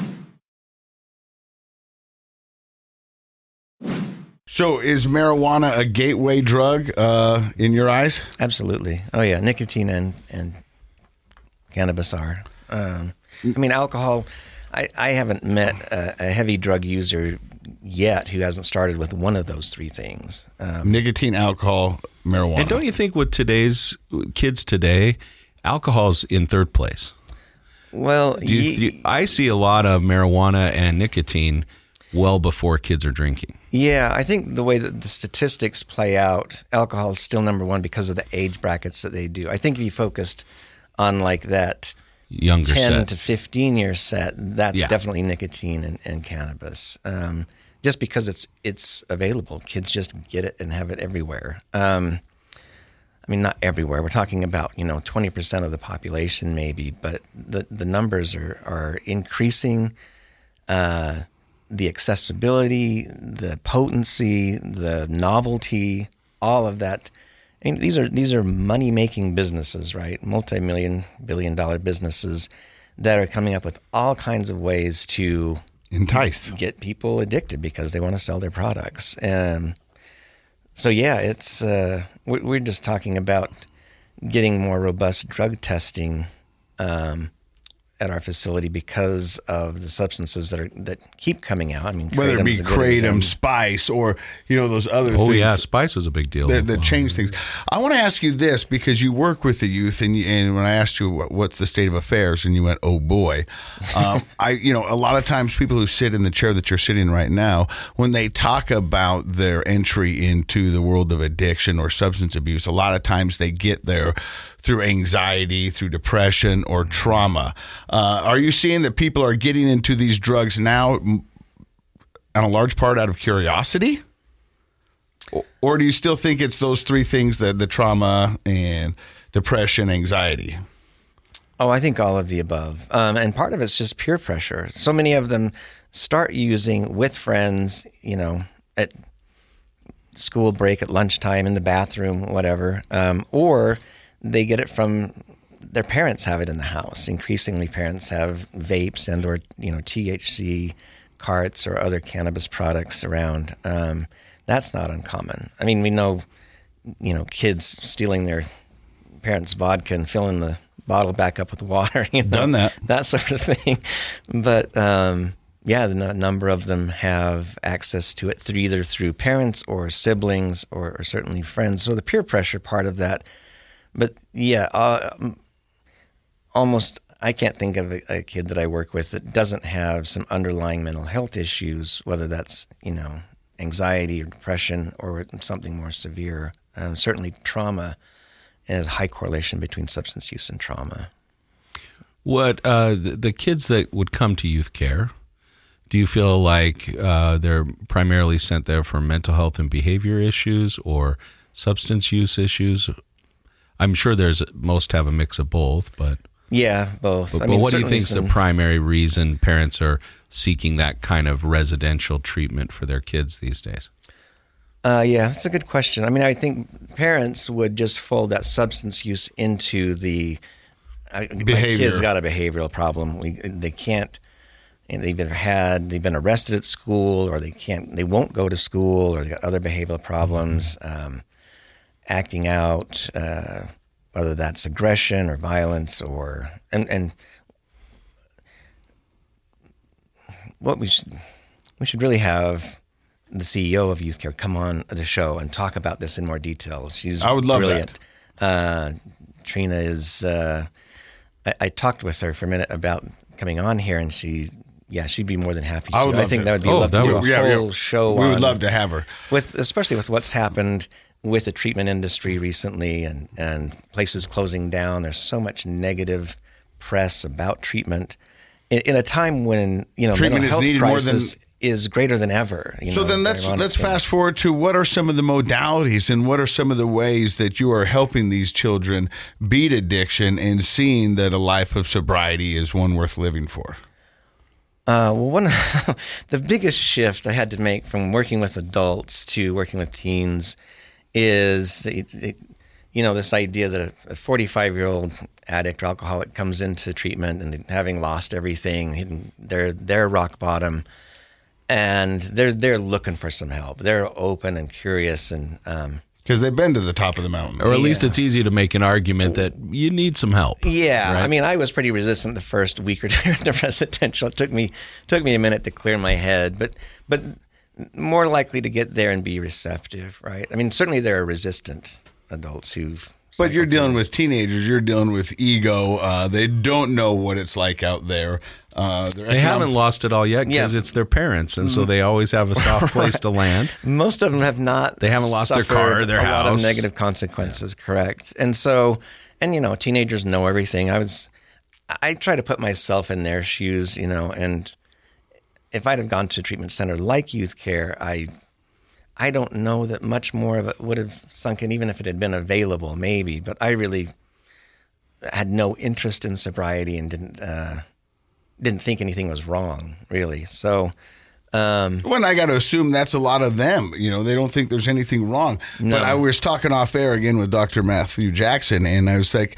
So is marijuana a gateway drug in your eyes? Absolutely. Oh yeah, nicotine and cannabis are. I mean, alcohol. I haven't met a heavy drug user yet who hasn't started with one of those three things. Nicotine, alcohol, marijuana. And don't you think with today's kids today, alcohol's in third place? Well, I see a lot of marijuana and nicotine well before kids are drinking. yeah, I think the way that the statistics play out, alcohol is still number one because of the age brackets that they do. I think if you focused on like that Younger 10 set. to 15 year set, that's Yeah. definitely nicotine and cannabis. Just because it's available, kids just get it and have it everywhere. I mean, not everywhere. We're talking about 20% of the population, maybe, but the numbers are increasing. The accessibility, the potency, the novelty, all of that. I mean, these are money making businesses, right? Multi-billion-dollar businesses that are coming up with all kinds of ways to Entice. get people addicted because they want to sell their products. And so, yeah, it's we're just talking about getting more robust drug testing at our facility because of the substances that keep coming out. I mean, Whether it be Kratom's a good Kratom, example. Spice, or those other Oh, things. yeah. Spice was a big deal. That change things. I want to ask you this because you work with the youth, and when I asked you what's the state of affairs, and you went, "Oh boy," a lot of times people who sit in the chair that you're sitting in right now, when they talk about their entry into the world of addiction or substance abuse, a lot of times they get there through anxiety, through depression, or trauma. Are you seeing that people are getting into these drugs now, on a large part out of curiosity? Or do you still think it's those three things, that the trauma and depression, anxiety? Oh, I think all of the above. And part of it's just peer pressure. So many of them start using with friends, at school break, at lunchtime, in the bathroom, whatever. Or they get it from their parents have it in the house. Increasingly, parents have vapes and or THC carts or other cannabis products around. That's not uncommon. I mean, we know, kids stealing their parents' vodka and filling the bottle back up with water. Done that sort of thing. But the number of them have access to it either through parents or siblings or certainly friends. So the peer pressure part of that. But yeah, almost I can't think of a kid that I work with that doesn't have some underlying mental health issues, whether that's anxiety or depression or something more severe. Certainly trauma has a high correlation between substance use and trauma. What the kids that would come to youth care, do you feel like they're primarily sent there for mental health and behavior issues or substance use issues? I'm sure most have a mix of both, but yeah, both. But what do you think is the primary reason parents are seeking that kind of residential treatment for their kids these days? Yeah, that's a good question. I mean, I think parents would just fold that substance use into the behavior. My kid's got a behavioral problem. They can't. And they've been arrested at school, or they won't go to school, or they got other behavioral problems, acting out, whether that's aggression or violence, and what we should really have the CEO of Youth Care come on the show and talk about this in more detail. I would love brilliant. Trina is. I talked with her for a minute about coming on here, and she'd be more than happy to. I would love think to. that would be love to do a whole show. We would love to have her. Especially with what's happened with the treatment industry recently and places closing down. There's so much negative press about treatment in a time when, Treatment mental is health needed more than- crisis is greater than ever. So then let's fast forward to what are some of the modalities and what are some of the ways that you are helping these children beat addiction and seeing that a life of sobriety is one worth living for? One the biggest shift I had to make from working with adults to working with teens is this idea that a 45-year-old addict or alcoholic comes into treatment and having lost everything, they're rock bottom, and they're looking for some help. They're open and curious, and because they've been to the top of the mountain. Or at least it's easy to make an argument that you need some help. Yeah, right? I mean, I was pretty resistant the first week or two in the residential. It took me a minute to clear my head, but more likely to get there and be receptive, right? I mean, certainly there are resistant adults who've. But you're dealing with teenagers. You're dealing with ego. They don't know what it's like out there. They haven't lost it all yet because it's their parents, and so they always have a soft place to land. Most of them have not. They haven't lost their car, their a house. lot of negative consequences, correct? And so, teenagers know everything. I try to put myself in their shoes, and if I'd have gone to a treatment center like youth care, I don't know that much more of it would have sunk in, even if it had been available, maybe. But I really had no interest in sobriety and didn't think anything was wrong, really. So, well, I got to assume that's a lot of them. They don't think there's anything wrong. No. But I was talking off air again with Dr. Matthew Jackson, and I was like,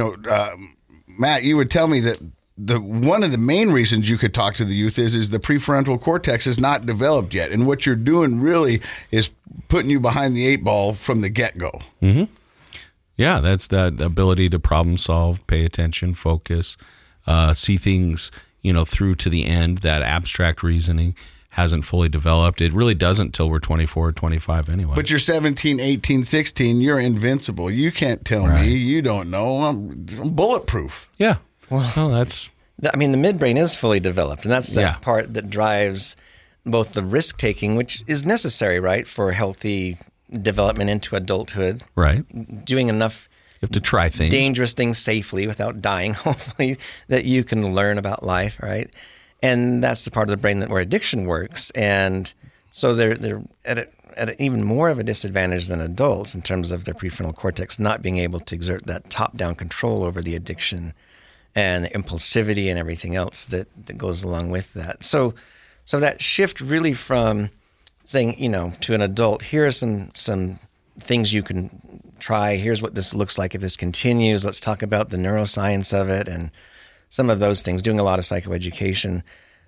Matt, you would tell me that one of the main reasons you could talk to the youth is the prefrontal cortex is not developed yet, and what you're doing really is putting you behind the 8 ball from the get-go. Mm-hmm. Yeah, that's that ability to problem solve, pay attention, focus, see things through to the end. That abstract reasoning hasn't fully developed. It really doesn't till we're 24 or 25 anyway. But you're 17, 18, 16. You're invincible. You can't tell me. You don't know. I'm bulletproof. Yeah. Well, that's... I mean, the midbrain is fully developed, and that's the part that drives both the risk-taking, which is necessary, right, for healthy development into adulthood. Right. Doing enough... You have to try things. Dangerous things safely without dying, hopefully, that you can learn about life, right? And that's the part of the brain where addiction works. And so they're at even more of a disadvantage than adults in terms of their prefrontal cortex not being able to exert that top-down control over the addiction and the impulsivity and everything else that goes along with that. So that shift really from saying, to an adult, here are some things you can try. Here's what this looks like if this continues. Let's talk about the neuroscience of it and some of those things, doing a lot of psychoeducation.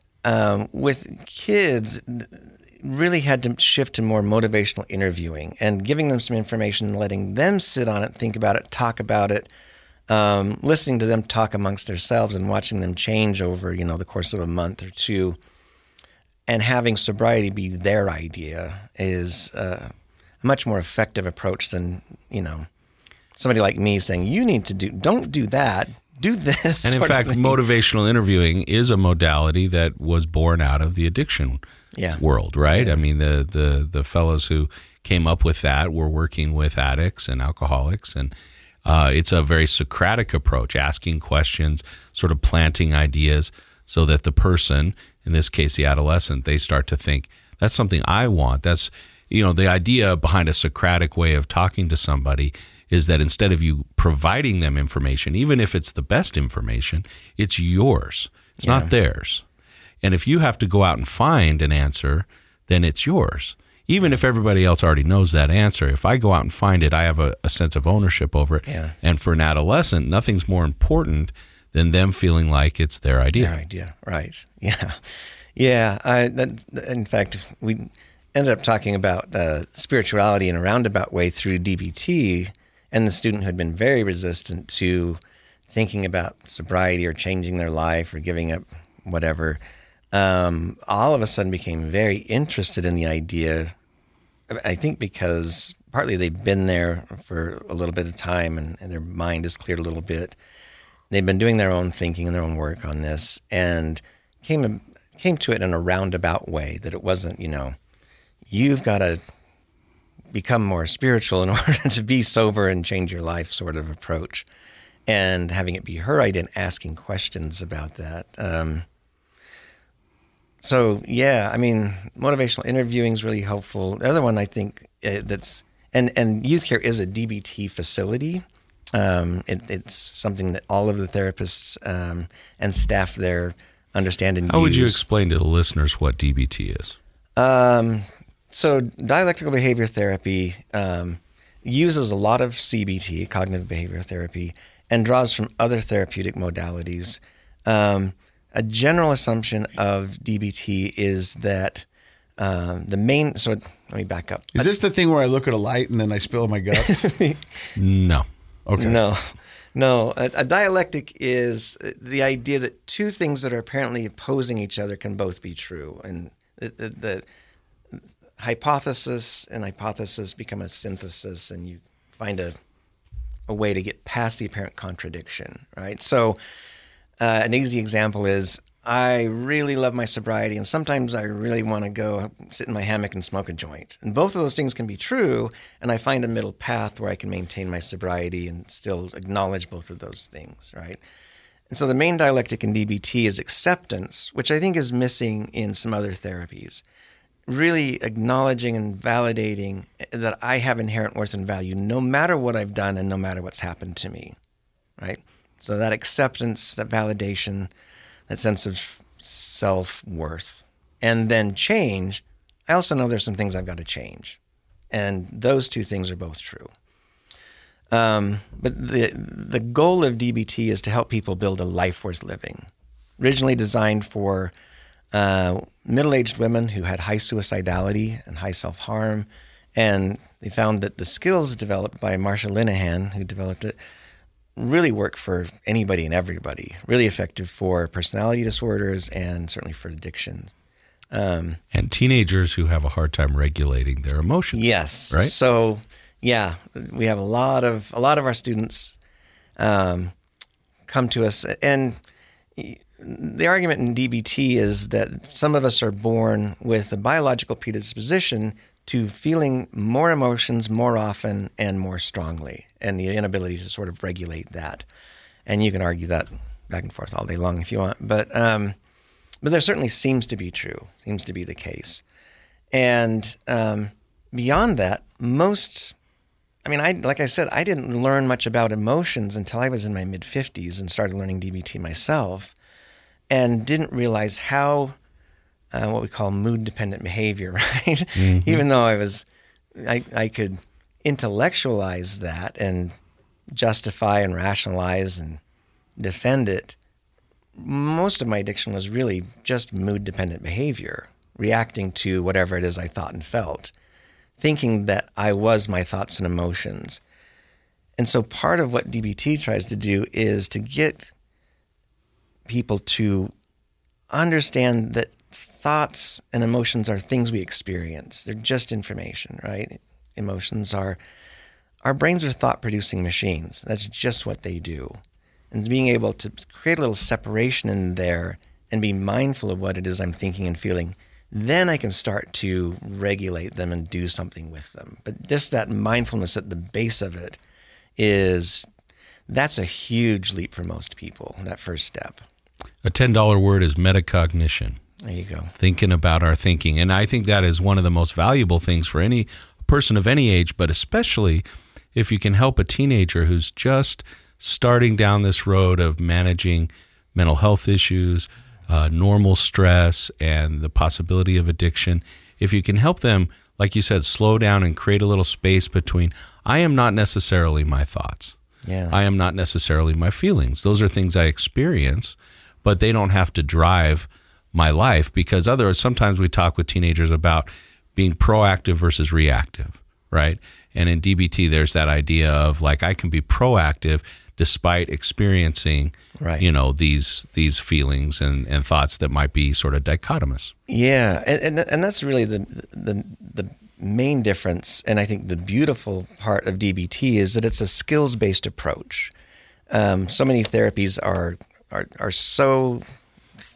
With kids, really had to shift to more motivational interviewing and giving them some information, letting them sit on it, think about it, talk about it, listening to them talk amongst themselves and watching them change over, the course of a month or two, and having sobriety be their idea is a much more effective approach than, somebody like me saying, you need to don't do that, do this. And in fact, motivational interviewing is a modality that was born out of the addiction world, right? Yeah. I mean, the fellows who came up with that were working with addicts and alcoholics, and it's a very Socratic approach, asking questions, sort of planting ideas so that the person, in this case the adolescent, they start to think, that's something I want. That's, the idea behind a Socratic way of talking to somebody is that instead of you providing them information, even if it's the best information, it's yours. It's not theirs. And if you have to go out and find an answer, then it's yours. Even if everybody else already knows that answer, if I go out and find it, I have a sense of ownership over it. Yeah. And for an adolescent, nothing's more important than them feeling like it's their idea. Their idea, right. Yeah. Yeah. In fact, we ended up talking about spirituality in a roundabout way through DBT, and the student who had been very resistant to thinking about sobriety or changing their life or giving up whatever, all of a sudden became very interested in the idea, I think because partly they've been there for a little bit of time and their mind is cleared a little bit. They've been doing their own thinking and their own work on this and came to it in a roundabout way, that it wasn't, you've got to become more spiritual in order to be sober and change your life sort of approach. And having it be her idea and asking questions about that. So, yeah, I mean, motivational interviewing is really helpful. The other one I think and Youth Care is a DBT facility. It's something that all of the therapists and staff there understand and use. How would you explain to the listeners what DBT is? So dialectical behavior therapy uses a lot of CBT, cognitive behavior therapy, and draws from other therapeutic modalities. A general assumption of DBT is that so let me back up. Is this the thing where I look at a light and then I spill my guts? No. Okay. No. A dialectic is the idea that two things that are apparently opposing each other can both be true. And the hypothesis and hypothesis become a synthesis, and you find a way to get past the apparent contradiction, right? So an easy example is I really love my sobriety, and sometimes I really want to go sit in my hammock and smoke a joint. And both of those things can be true, and I find a middle path where I can maintain my sobriety and still acknowledge both of those things, right? And so the main dialectic in DBT is acceptance, which I think is missing in some other therapies. Really acknowledging and validating that I have inherent worth and value no matter what I've done and no matter what's happened to me, right? So that acceptance, that validation, that sense of self-worth. And then change, I also know there's some things I've got to change. And those two things are both true. But the goal of DBT is to help people build a life worth living. Originally designed for middle-aged women who had high suicidality and high self-harm. And they found that the skills developed by Marsha Linehan, who developed it, really work for anybody and everybody. Really effective for personality disorders and certainly for addictions. And teenagers who have a hard time regulating their emotions. Yes. Right? So, yeah, we have a lot of our students come to us, and the argument in DBT is that some of us are born with a biological predisposition to feeling more emotions more often and more strongly, and the inability to sort of regulate that. And you can argue that back and forth all day long if you want, but there certainly seems to be the case. And beyond that, like I said, I didn't learn much about emotions until I was in my mid-50s and started learning DBT myself, and didn't realize how what we call mood-dependent behavior, right? Mm-hmm. Even though I could intellectualize that and justify and rationalize and defend it, most of my addiction was really just mood-dependent behavior, reacting to whatever it is I thought and felt, thinking that I was my thoughts and emotions. And so part of what DBT tries to do is to get people to understand that thoughts and emotions are things we experience. They're just information, right? Emotions are, our brains are thought-producing machines. That's just what they do. And being able to create a little separation in there and be mindful of what it is I'm thinking and feeling, then I can start to regulate them and do something with them. But just that mindfulness at the base of it that's a huge leap for most people, that first step. A $10 word is metacognition. There you go. Thinking about our thinking. And I think that is one of the most valuable things for any person of any age, but especially if you can help a teenager who's just starting down this road of managing mental health issues, normal stress, and the possibility of addiction. If you can help them, like you said, slow down and create a little space between, I am not necessarily my thoughts. Yeah. I am not necessarily my feelings. Those are things I experience, but they don't have to drive my life, because sometimes we talk with teenagers about being proactive versus reactive, right? And in DBT, there's that idea of like, I can be proactive despite experiencing, right, these feelings and thoughts that might be sort of dichotomous. Yeah, and that's really the main difference, and I think the beautiful part of DBT is that it's a skills-based approach. So many therapies are so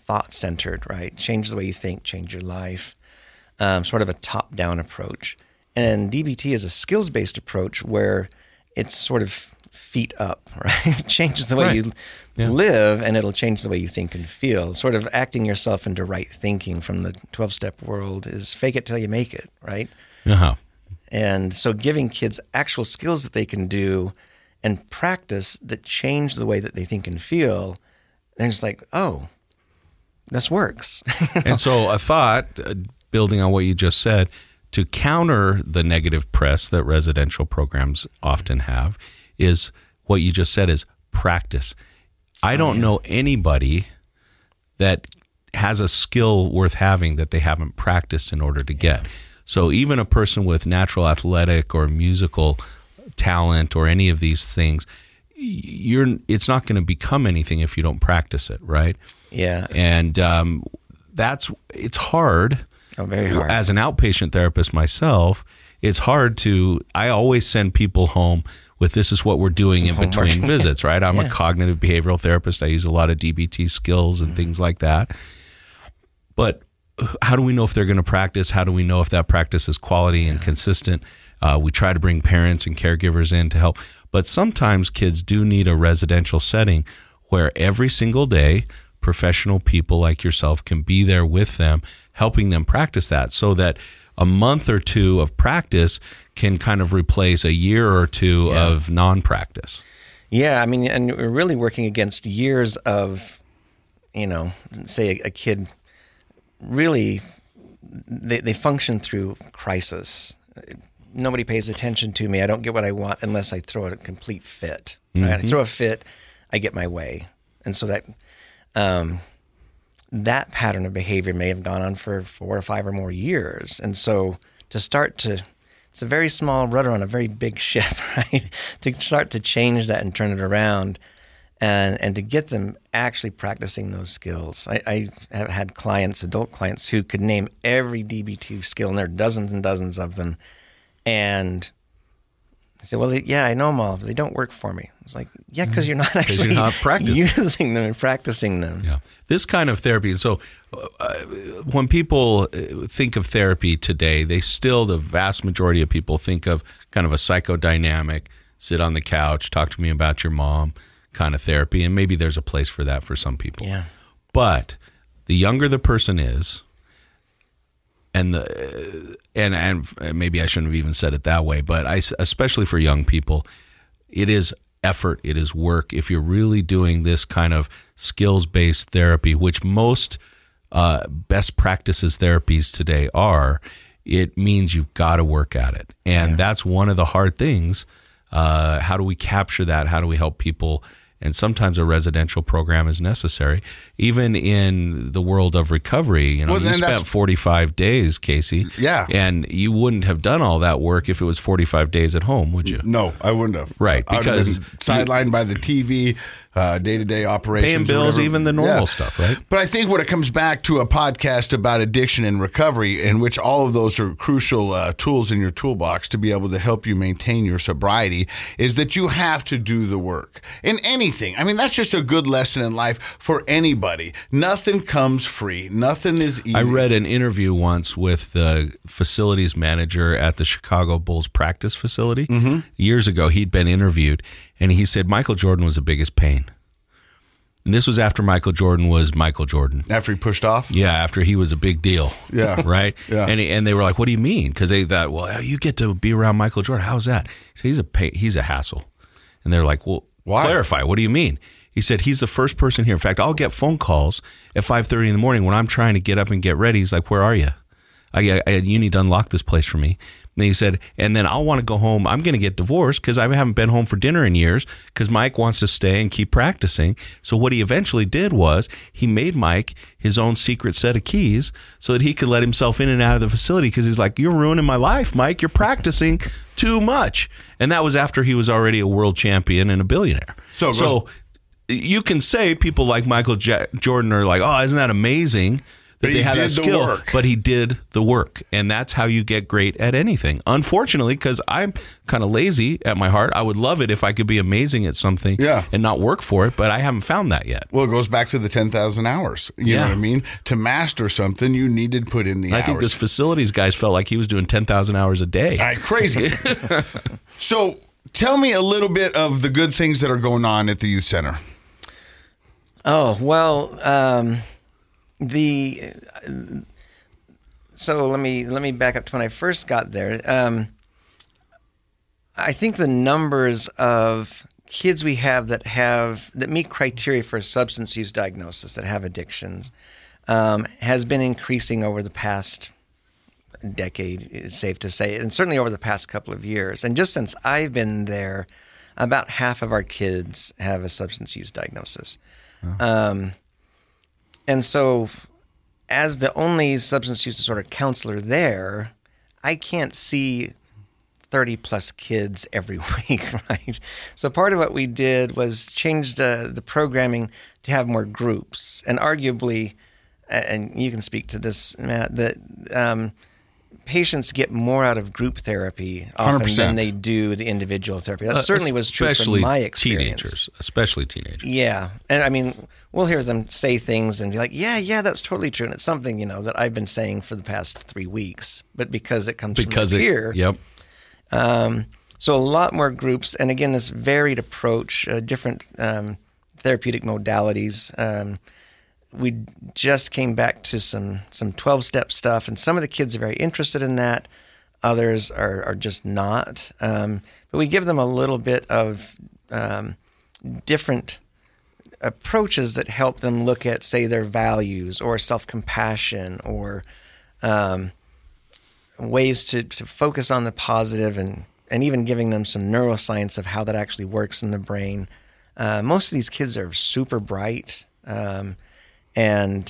thought-centered, right? Change the way you think, change your life, sort of a top-down approach. And DBT is a skills-based approach where it's sort of feet up, right? It changes the way you live, and it'll change the way you think and feel. Sort of acting yourself into right thinking from the 12-step world is fake it till you make it, right? Uh-huh. And so giving kids actual skills that they can do and practice that change the way that they think and feel, they're just like, oh, this works. And so a thought, building on what you just said, to counter the negative press that residential programs often have is what you just said is practice. I don't know anybody that has a skill worth having that they haven't practiced in order to get. So even a person with natural athletic or musical talent or any of these things, it's not going to become anything if you don't practice it, right? Yeah. And it's hard. Oh, very hard. As an outpatient therapist myself, it's hard I always send people home with this is what we're doing in between visits, right? I'm a cognitive behavioral therapist. I use a lot of DBT skills and things like that. But how do we know if they're going to practice? How do we know if that practice is quality and consistent? We try to bring parents and caregivers in to help. But sometimes kids do need a residential setting where every single day professional people like yourself can be there with them, helping them practice that so that a month or two of practice can kind of replace a year or two of non-practice. Yeah, I mean, and we're really working against years of, say a kid really, they function through crisis. Nobody pays attention to me. I don't get what I want unless I throw a complete fit. Right? I throw a fit, I get my way. And so that pattern of behavior may have gone on for 4 or 5 or more years. And so it's a very small rudder on a very big ship, right? To start to change that and turn it around and to get them actually practicing those skills. I have had adult clients who could name every DBT skill, and there are dozens and dozens of them. And I said, well, I know them all, but they don't work for me. I was like, because you're not actually using them and practicing them. Yeah. This kind of therapy. So when people think of therapy today, the vast majority of people think of kind of a psychodynamic, sit on the couch, talk to me about your mom kind of therapy. And maybe there's a place for that for some people. Yeah. But the younger the person is, and maybe I shouldn't have even said it that way, but especially for young people, it is effort, it is work. If you're really doing this kind of skills-based therapy, which most best practices therapies today are, it means you've got to work at it. And that's one of the hard things. How do we capture that? How do we help people? And sometimes a residential program is necessary. Even in the world of recovery, you spent 45 days, Casey. Yeah. And you wouldn't have done all that work if it was 45 days at home, would you? No, I wouldn't have. Right. Because sidelined by the TV, day-to-day operations. Paying bills, even the normal stuff, right? But I think when it comes back to a podcast about addiction and recovery, in which all of those are crucial tools in your toolbox to be able to help you maintain your sobriety, is that you have to do the work in anything. I mean, that's just a good lesson in life for anybody. Nothing comes free. Nothing is easy. I read an interview once with the facilities manager at the Chicago Bulls practice facility. Years ago, he'd been interviewed, and he said Michael Jordan was the biggest pain. And this was after Michael Jordan was Michael Jordan. After he pushed off? Yeah, after he was a big deal. Yeah. Right? Yeah. And they were like, what do you mean? Because they thought, well, you get to be around Michael Jordan. How's that? He said, he's a hassle. And they're like, well, why? Clarify. What do you mean? He said, he's the first person here. In fact, I'll get phone calls at 5:30 in the morning when I'm trying to get up and get ready. He's like, where are you? You need to unlock this place for me. And he said, and then I'll want to go home. I'm going to get divorced because I haven't been home for dinner in years because Mike wants to stay and keep practicing. So what he eventually did was he made Mike his own secret set of keys so that he could let himself in and out of the facility because he's like, you're ruining my life, Mike. You're practicing too much. And that was after he was already a world champion and a billionaire. So you can say people like Michael Jordan are like, oh, isn't that amazing that he they had did that the skill, work. but he did the work, and that's how you get great at anything. Unfortunately, because I'm kind of lazy at my heart, I would love it if I could be amazing at something and not work for it, but I haven't found that yet. Well, it goes back to the 10,000 hours. You know what I mean? To master something, you needed to put in the hours. I think this facilities guys felt like he was doing 10,000 hours a day. Crazy. So tell me a little bit of the good things that are going on at the youth center. Oh, well, so let me back up to when I first got there. I think the numbers of kids we have that meet criteria for a substance use diagnosis, that have addictions, has been increasing over the past decade, it's safe to say, and certainly over the past couple of years. And just since I've been there, about half of our kids have a substance use diagnosis. And so, as the only substance use disorder counselor there, I can't see 30 plus kids every week, right? So part of what we did was change the programming to have more groups. And arguably, and you can speak to this, Matt, that patients get more out of group therapy often 100%. than they do the individual therapy. That certainly was true from my experience. Especially teenagers. Yeah. And I mean, we'll hear them say things and be like, yeah, that's totally true. And it's something, that I've been saying for the past 3 weeks, but because it comes from here. Yep. So a lot more groups. And again, this varied approach, different therapeutic modalities. We just came back to some 12-step stuff, and some of the kids are very interested in that. Others are just not. But we give them a little bit of different approaches that help them look at, say, their values or self-compassion or ways to focus on the positive, and even giving them some neuroscience of how that actually works in the brain. Most of these kids are super bright. And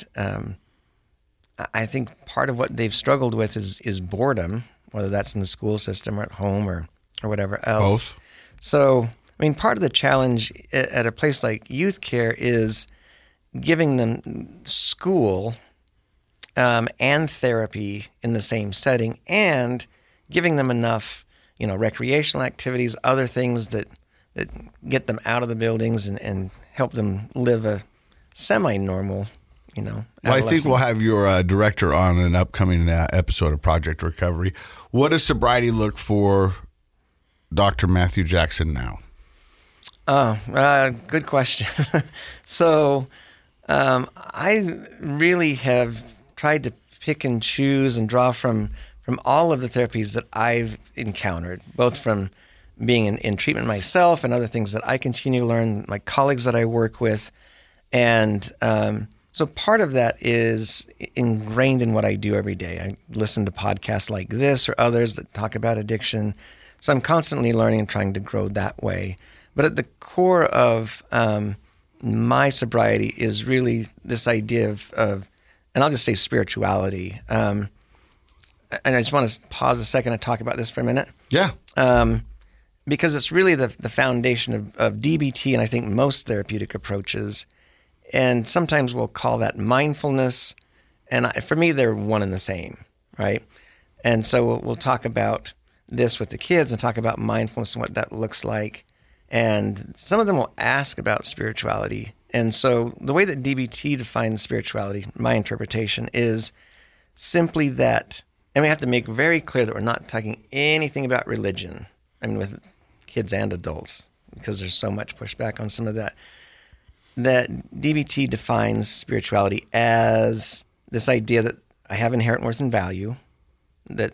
I think part of what they've struggled with is boredom, whether that's in the school system or at home or whatever else. Both. So, I mean, part of the challenge at a place like Youth Care is giving them school and therapy in the same setting, and giving them enough, recreational activities, other things that get them out of the buildings and help them live a semi-normal, Well, I think we'll have your director on an upcoming episode of Project Recovery. What does sobriety look for Dr. Matthew Jackson now? Good question. So I really have tried to pick and choose and draw from all of the therapies that I've encountered, both from being in treatment myself and other things that I continue to learn, my colleagues that I work with. And so part of that is ingrained in what I do every day. I listen to podcasts like this or others that talk about addiction. So I'm constantly learning and trying to grow that way. But at the core of my sobriety is really this idea of, and I'll just say spirituality. And I just want to pause a second and talk about this for a minute. Yeah. Because it's really the foundation of DBT and I think most therapeutic approaches. And sometimes we'll call that mindfulness. And for me, they're one and the same, right? And so we'll talk about this with the kids and talk about mindfulness and what that looks like. And some of them will ask about spirituality. And so the way that DBT defines spirituality, my interpretation, is simply that, and we have to make very clear that we're not talking anything about religion. I mean, with kids and adults, because there's so much pushback on some of that. That DBT defines spirituality as this idea that I have inherent worth and value, that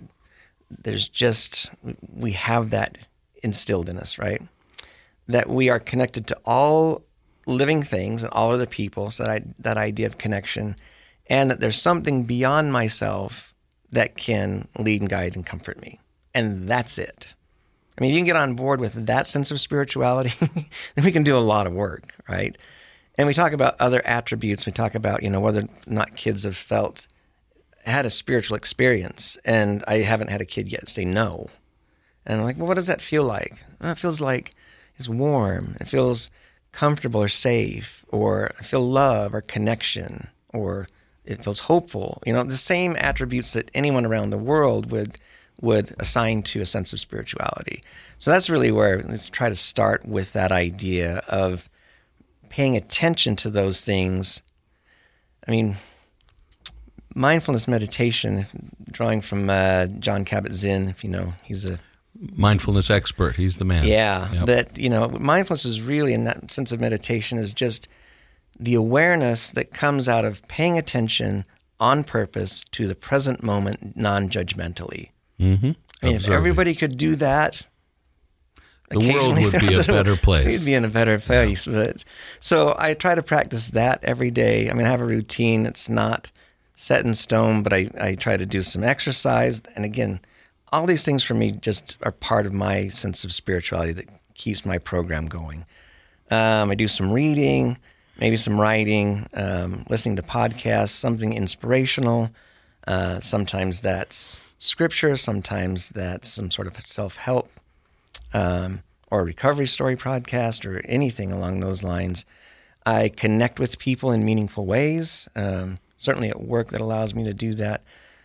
we have that instilled in us, right? That we are connected to all living things and all other people, so that idea of connection, and that there's something beyond myself that can lead and guide and comfort me. And that's it. I mean, you can get on board with that sense of spirituality, then we can do a lot of work, right? And we talk about other attributes. We talk about, whether or not kids have had a spiritual experience. And I haven't had a kid yet say no. And I'm like, well, what does that feel like? Well, it feels like it's warm. It feels comfortable or safe, or I feel love or connection, or It feels hopeful. The same attributes that anyone around the world would assign to a sense of spirituality. So that's really where let's try to start with that idea of paying attention to those things. I mean, mindfulness meditation, drawing from John Kabat-Zinn, if you know, he's a mindfulness expert. He's the man. Yeah, Yep. that, mindfulness is really, in that sense of meditation, is just the awareness that comes out of paying attention on purpose to the present moment non-judgmentally. Mm-hmm. I mean, if everybody could do that, the world would be a better place. We'd be in a better place. Yeah. But so I try to practice that every day. I mean, I have a routine. It's not set in stone, but I try to do some exercise. And again, all these things for me just are part of my sense of spirituality that keeps my program going. I do some reading, maybe some writing, listening to podcasts, something inspirational. Sometimes that's scripture. Sometimes that's some sort of self-help or a recovery story podcast or anything along those lines. I connect with people in meaningful ways, certainly at work that allows me to do that.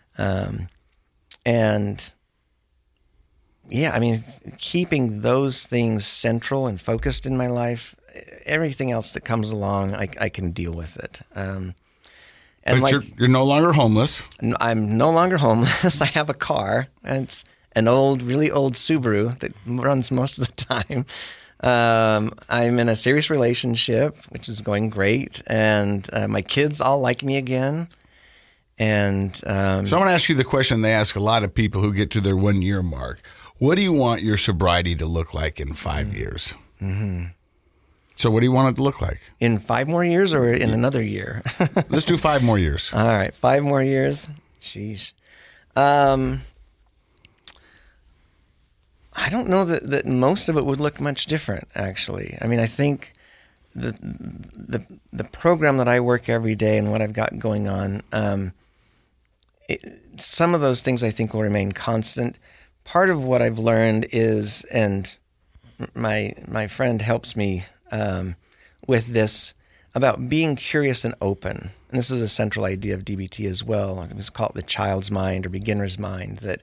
And yeah, I mean, keeping those things central and focused in my life, everything else that comes along, I can deal with it. And but you're no longer homeless. I'm no longer homeless. I have a car, and it's an really old Subaru that runs most of the time. I'm in a serious relationship, which is going great, and my kids all like me again. And so I'm going to ask you the question they ask a lot of people who get to their 1 year mark. What do you want your sobriety to look like in 5 years? Mm-hmm. So what do you want it to look like? In 5 more years or in another year? Let's do 5 more years. All right, 5 more years. Sheesh. I don't know that most of it would look much different, actually. I mean, I think the program that I work every day and what I've got going on, some of those things I think will remain constant. Part of what I've learned is, and my friend helps me with this, about being curious and open. And this is a central idea of DBT as well. It's called the child's mind or beginner's mind, that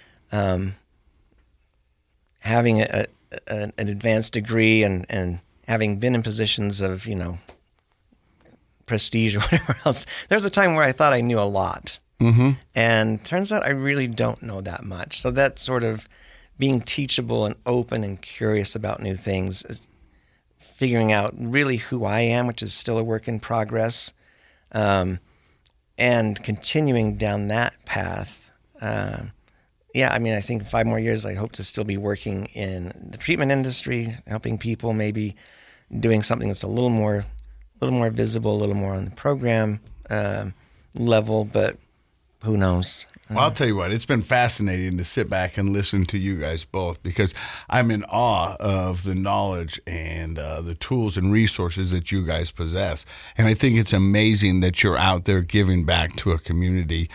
having an advanced degree and having been in positions of, prestige or whatever else, there's a time where I thought I knew a lot. Mm-hmm. And turns out I really don't know that much. So that sort of being teachable and open and curious about new things, is figuring out really who I am, which is still a work in progress, and continuing down that path. Yeah, I mean, I think 5 more years, I hope to still be working in the treatment industry, helping people, maybe doing something that's a little more visible, a little more on the program level, but who knows? Well, I'll tell you what, it's been fascinating to sit back and listen to you guys both, because I'm in awe of the knowledge and the tools and resources that you guys possess. And I think it's amazing that you're out there giving back to a community,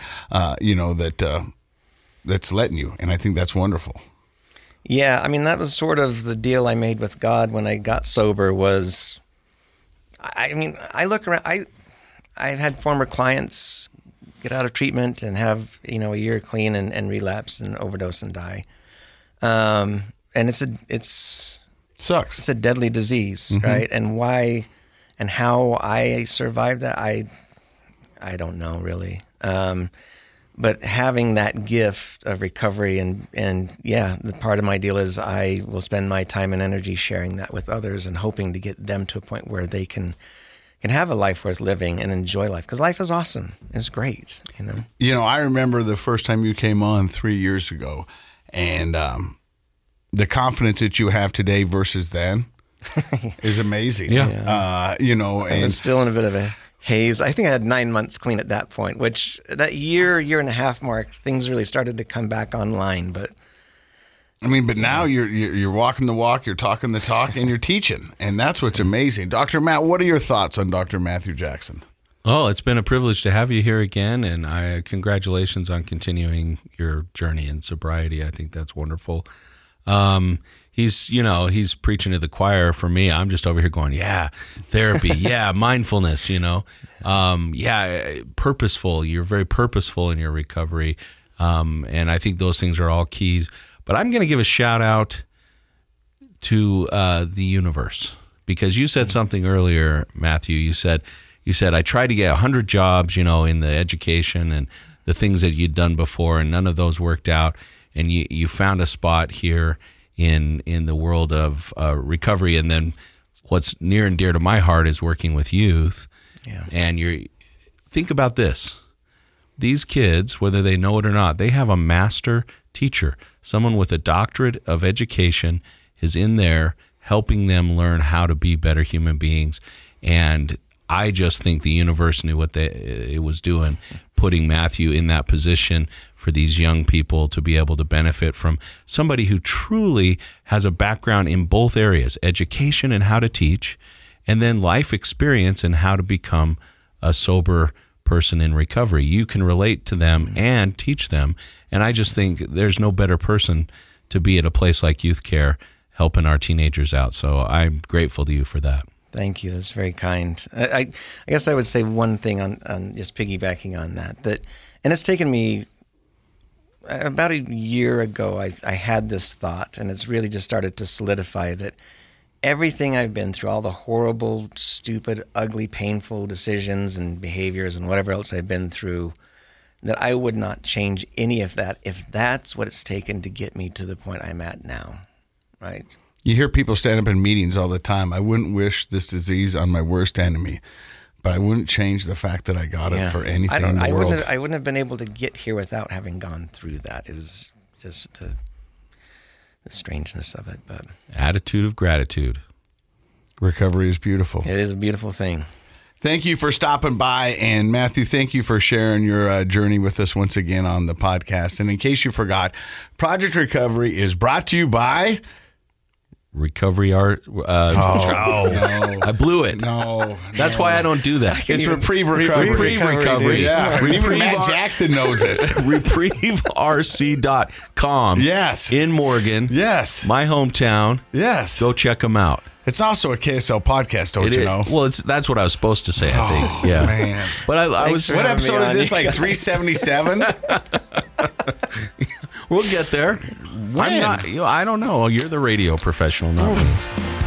that's letting you. And I think that's wonderful. Yeah, I mean, that was sort of the deal I made with God when I got sober was, I mean, I look around, I've had former clients get out of treatment and have, a year clean and relapse and overdose and die. And it's sucks. It's a deadly disease, mm-hmm. right? And why and how I survived that, I don't know really. But having that gift of recovery and yeah, the part of my deal is I will spend my time and energy sharing that with others and hoping to get them to a point where they can have a life worth living and enjoy life, because life is awesome. It's great, I remember the first time you came on 3 years ago, and the confidence that you have today versus then is amazing. Yeah. And still in a bit of a haze. I think I had 9 months clean at that point, which that year and a half mark, things really started to come back online. But but now you're walking the walk, you're talking the talk, and you're teaching, and that's what's amazing. Dr. Matt, what are your thoughts on Dr. Matthew Jackson? Oh, it's been a privilege to have you here again, and congratulations on continuing your journey in sobriety. I think that's wonderful. he's preaching to the choir. For me, I'm just over here going, yeah, therapy, yeah, mindfulness, purposeful. You're very purposeful in your recovery. And I think those things are all keys. But I'm going to give a shout out to the universe, because you said something earlier, Matthew. You said I tried to get 100 jobs, in the education and the things that you'd done before, and none of those worked out. And you found a spot here in the world of recovery. And then what's near and dear to my heart is working with youth. Yeah. And think about this. These kids, whether they know it or not, they have a master teacher, someone with a doctorate of education is in there helping them learn how to be better human beings. And I just think the universe knew what it was doing, putting Matthew in that position for these young people to be able to benefit from somebody who truly has a background in both areas, education and how to teach, and then life experience and how to become a sober person in recovery. You can relate to them and teach them. And I just think there's no better person to be at a place like Youth Care helping our teenagers out. So I'm grateful to you for that. Thank you. That's very kind. I guess I would say one thing on just piggybacking on that, and it's taken me about a year ago, I had this thought, and it's really just started to solidify that everything I've been through, all the horrible, stupid, ugly, painful decisions and behaviors and whatever else I've been through, that I would not change any of that if that's what it's taken to get me to the point I'm at now, right? You hear people stand up in meetings all the time. I wouldn't wish this disease on my worst enemy, but I wouldn't change the fact that I got it for anything in the world. I wouldn't have been able to get here without having gone through that. It was just the strangeness of it. But attitude of gratitude. Recovery is beautiful. It is a beautiful thing. Thank you for stopping by. And Matthew, thank you for sharing your journey with us once again on the podcast. And in case you forgot, Project Recovery is brought to you by... Recovery Art. No. I blew it. No. That's why I don't do that. It's Reprieve Recovery. Reprieve Recovery. Yeah. Even Matt Jackson knows it. ReprieveRC.com. Yes. In Morgan. Yes. My hometown. Yes. Go check them out. It's also a KSL podcast, don't you know? Well, that's what I was supposed to say, I think. Yeah. Man. But I was. What episode is this, like 377? We'll get there. When? I'm not, I don't know. You're the radio professional, not me.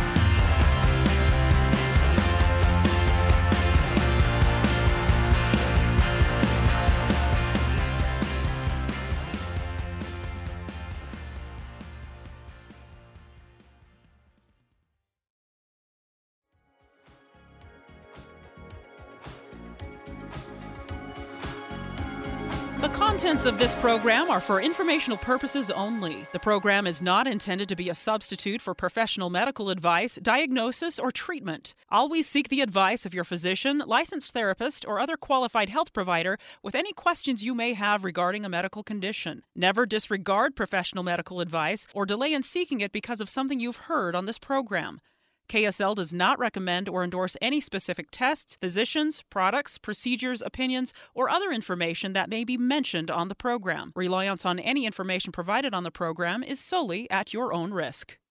The contents of this program are for informational purposes only. The program is not intended to be a substitute for professional medical advice, diagnosis, or treatment. Always seek the advice of your physician, licensed therapist, or other qualified health provider with any questions you may have regarding a medical condition. Never disregard professional medical advice or delay in seeking it because of something you've heard on this program. KSL does not recommend or endorse any specific tests, physicians, products, procedures, opinions, or other information that may be mentioned on the program. Reliance on any information provided on the program is solely at your own risk.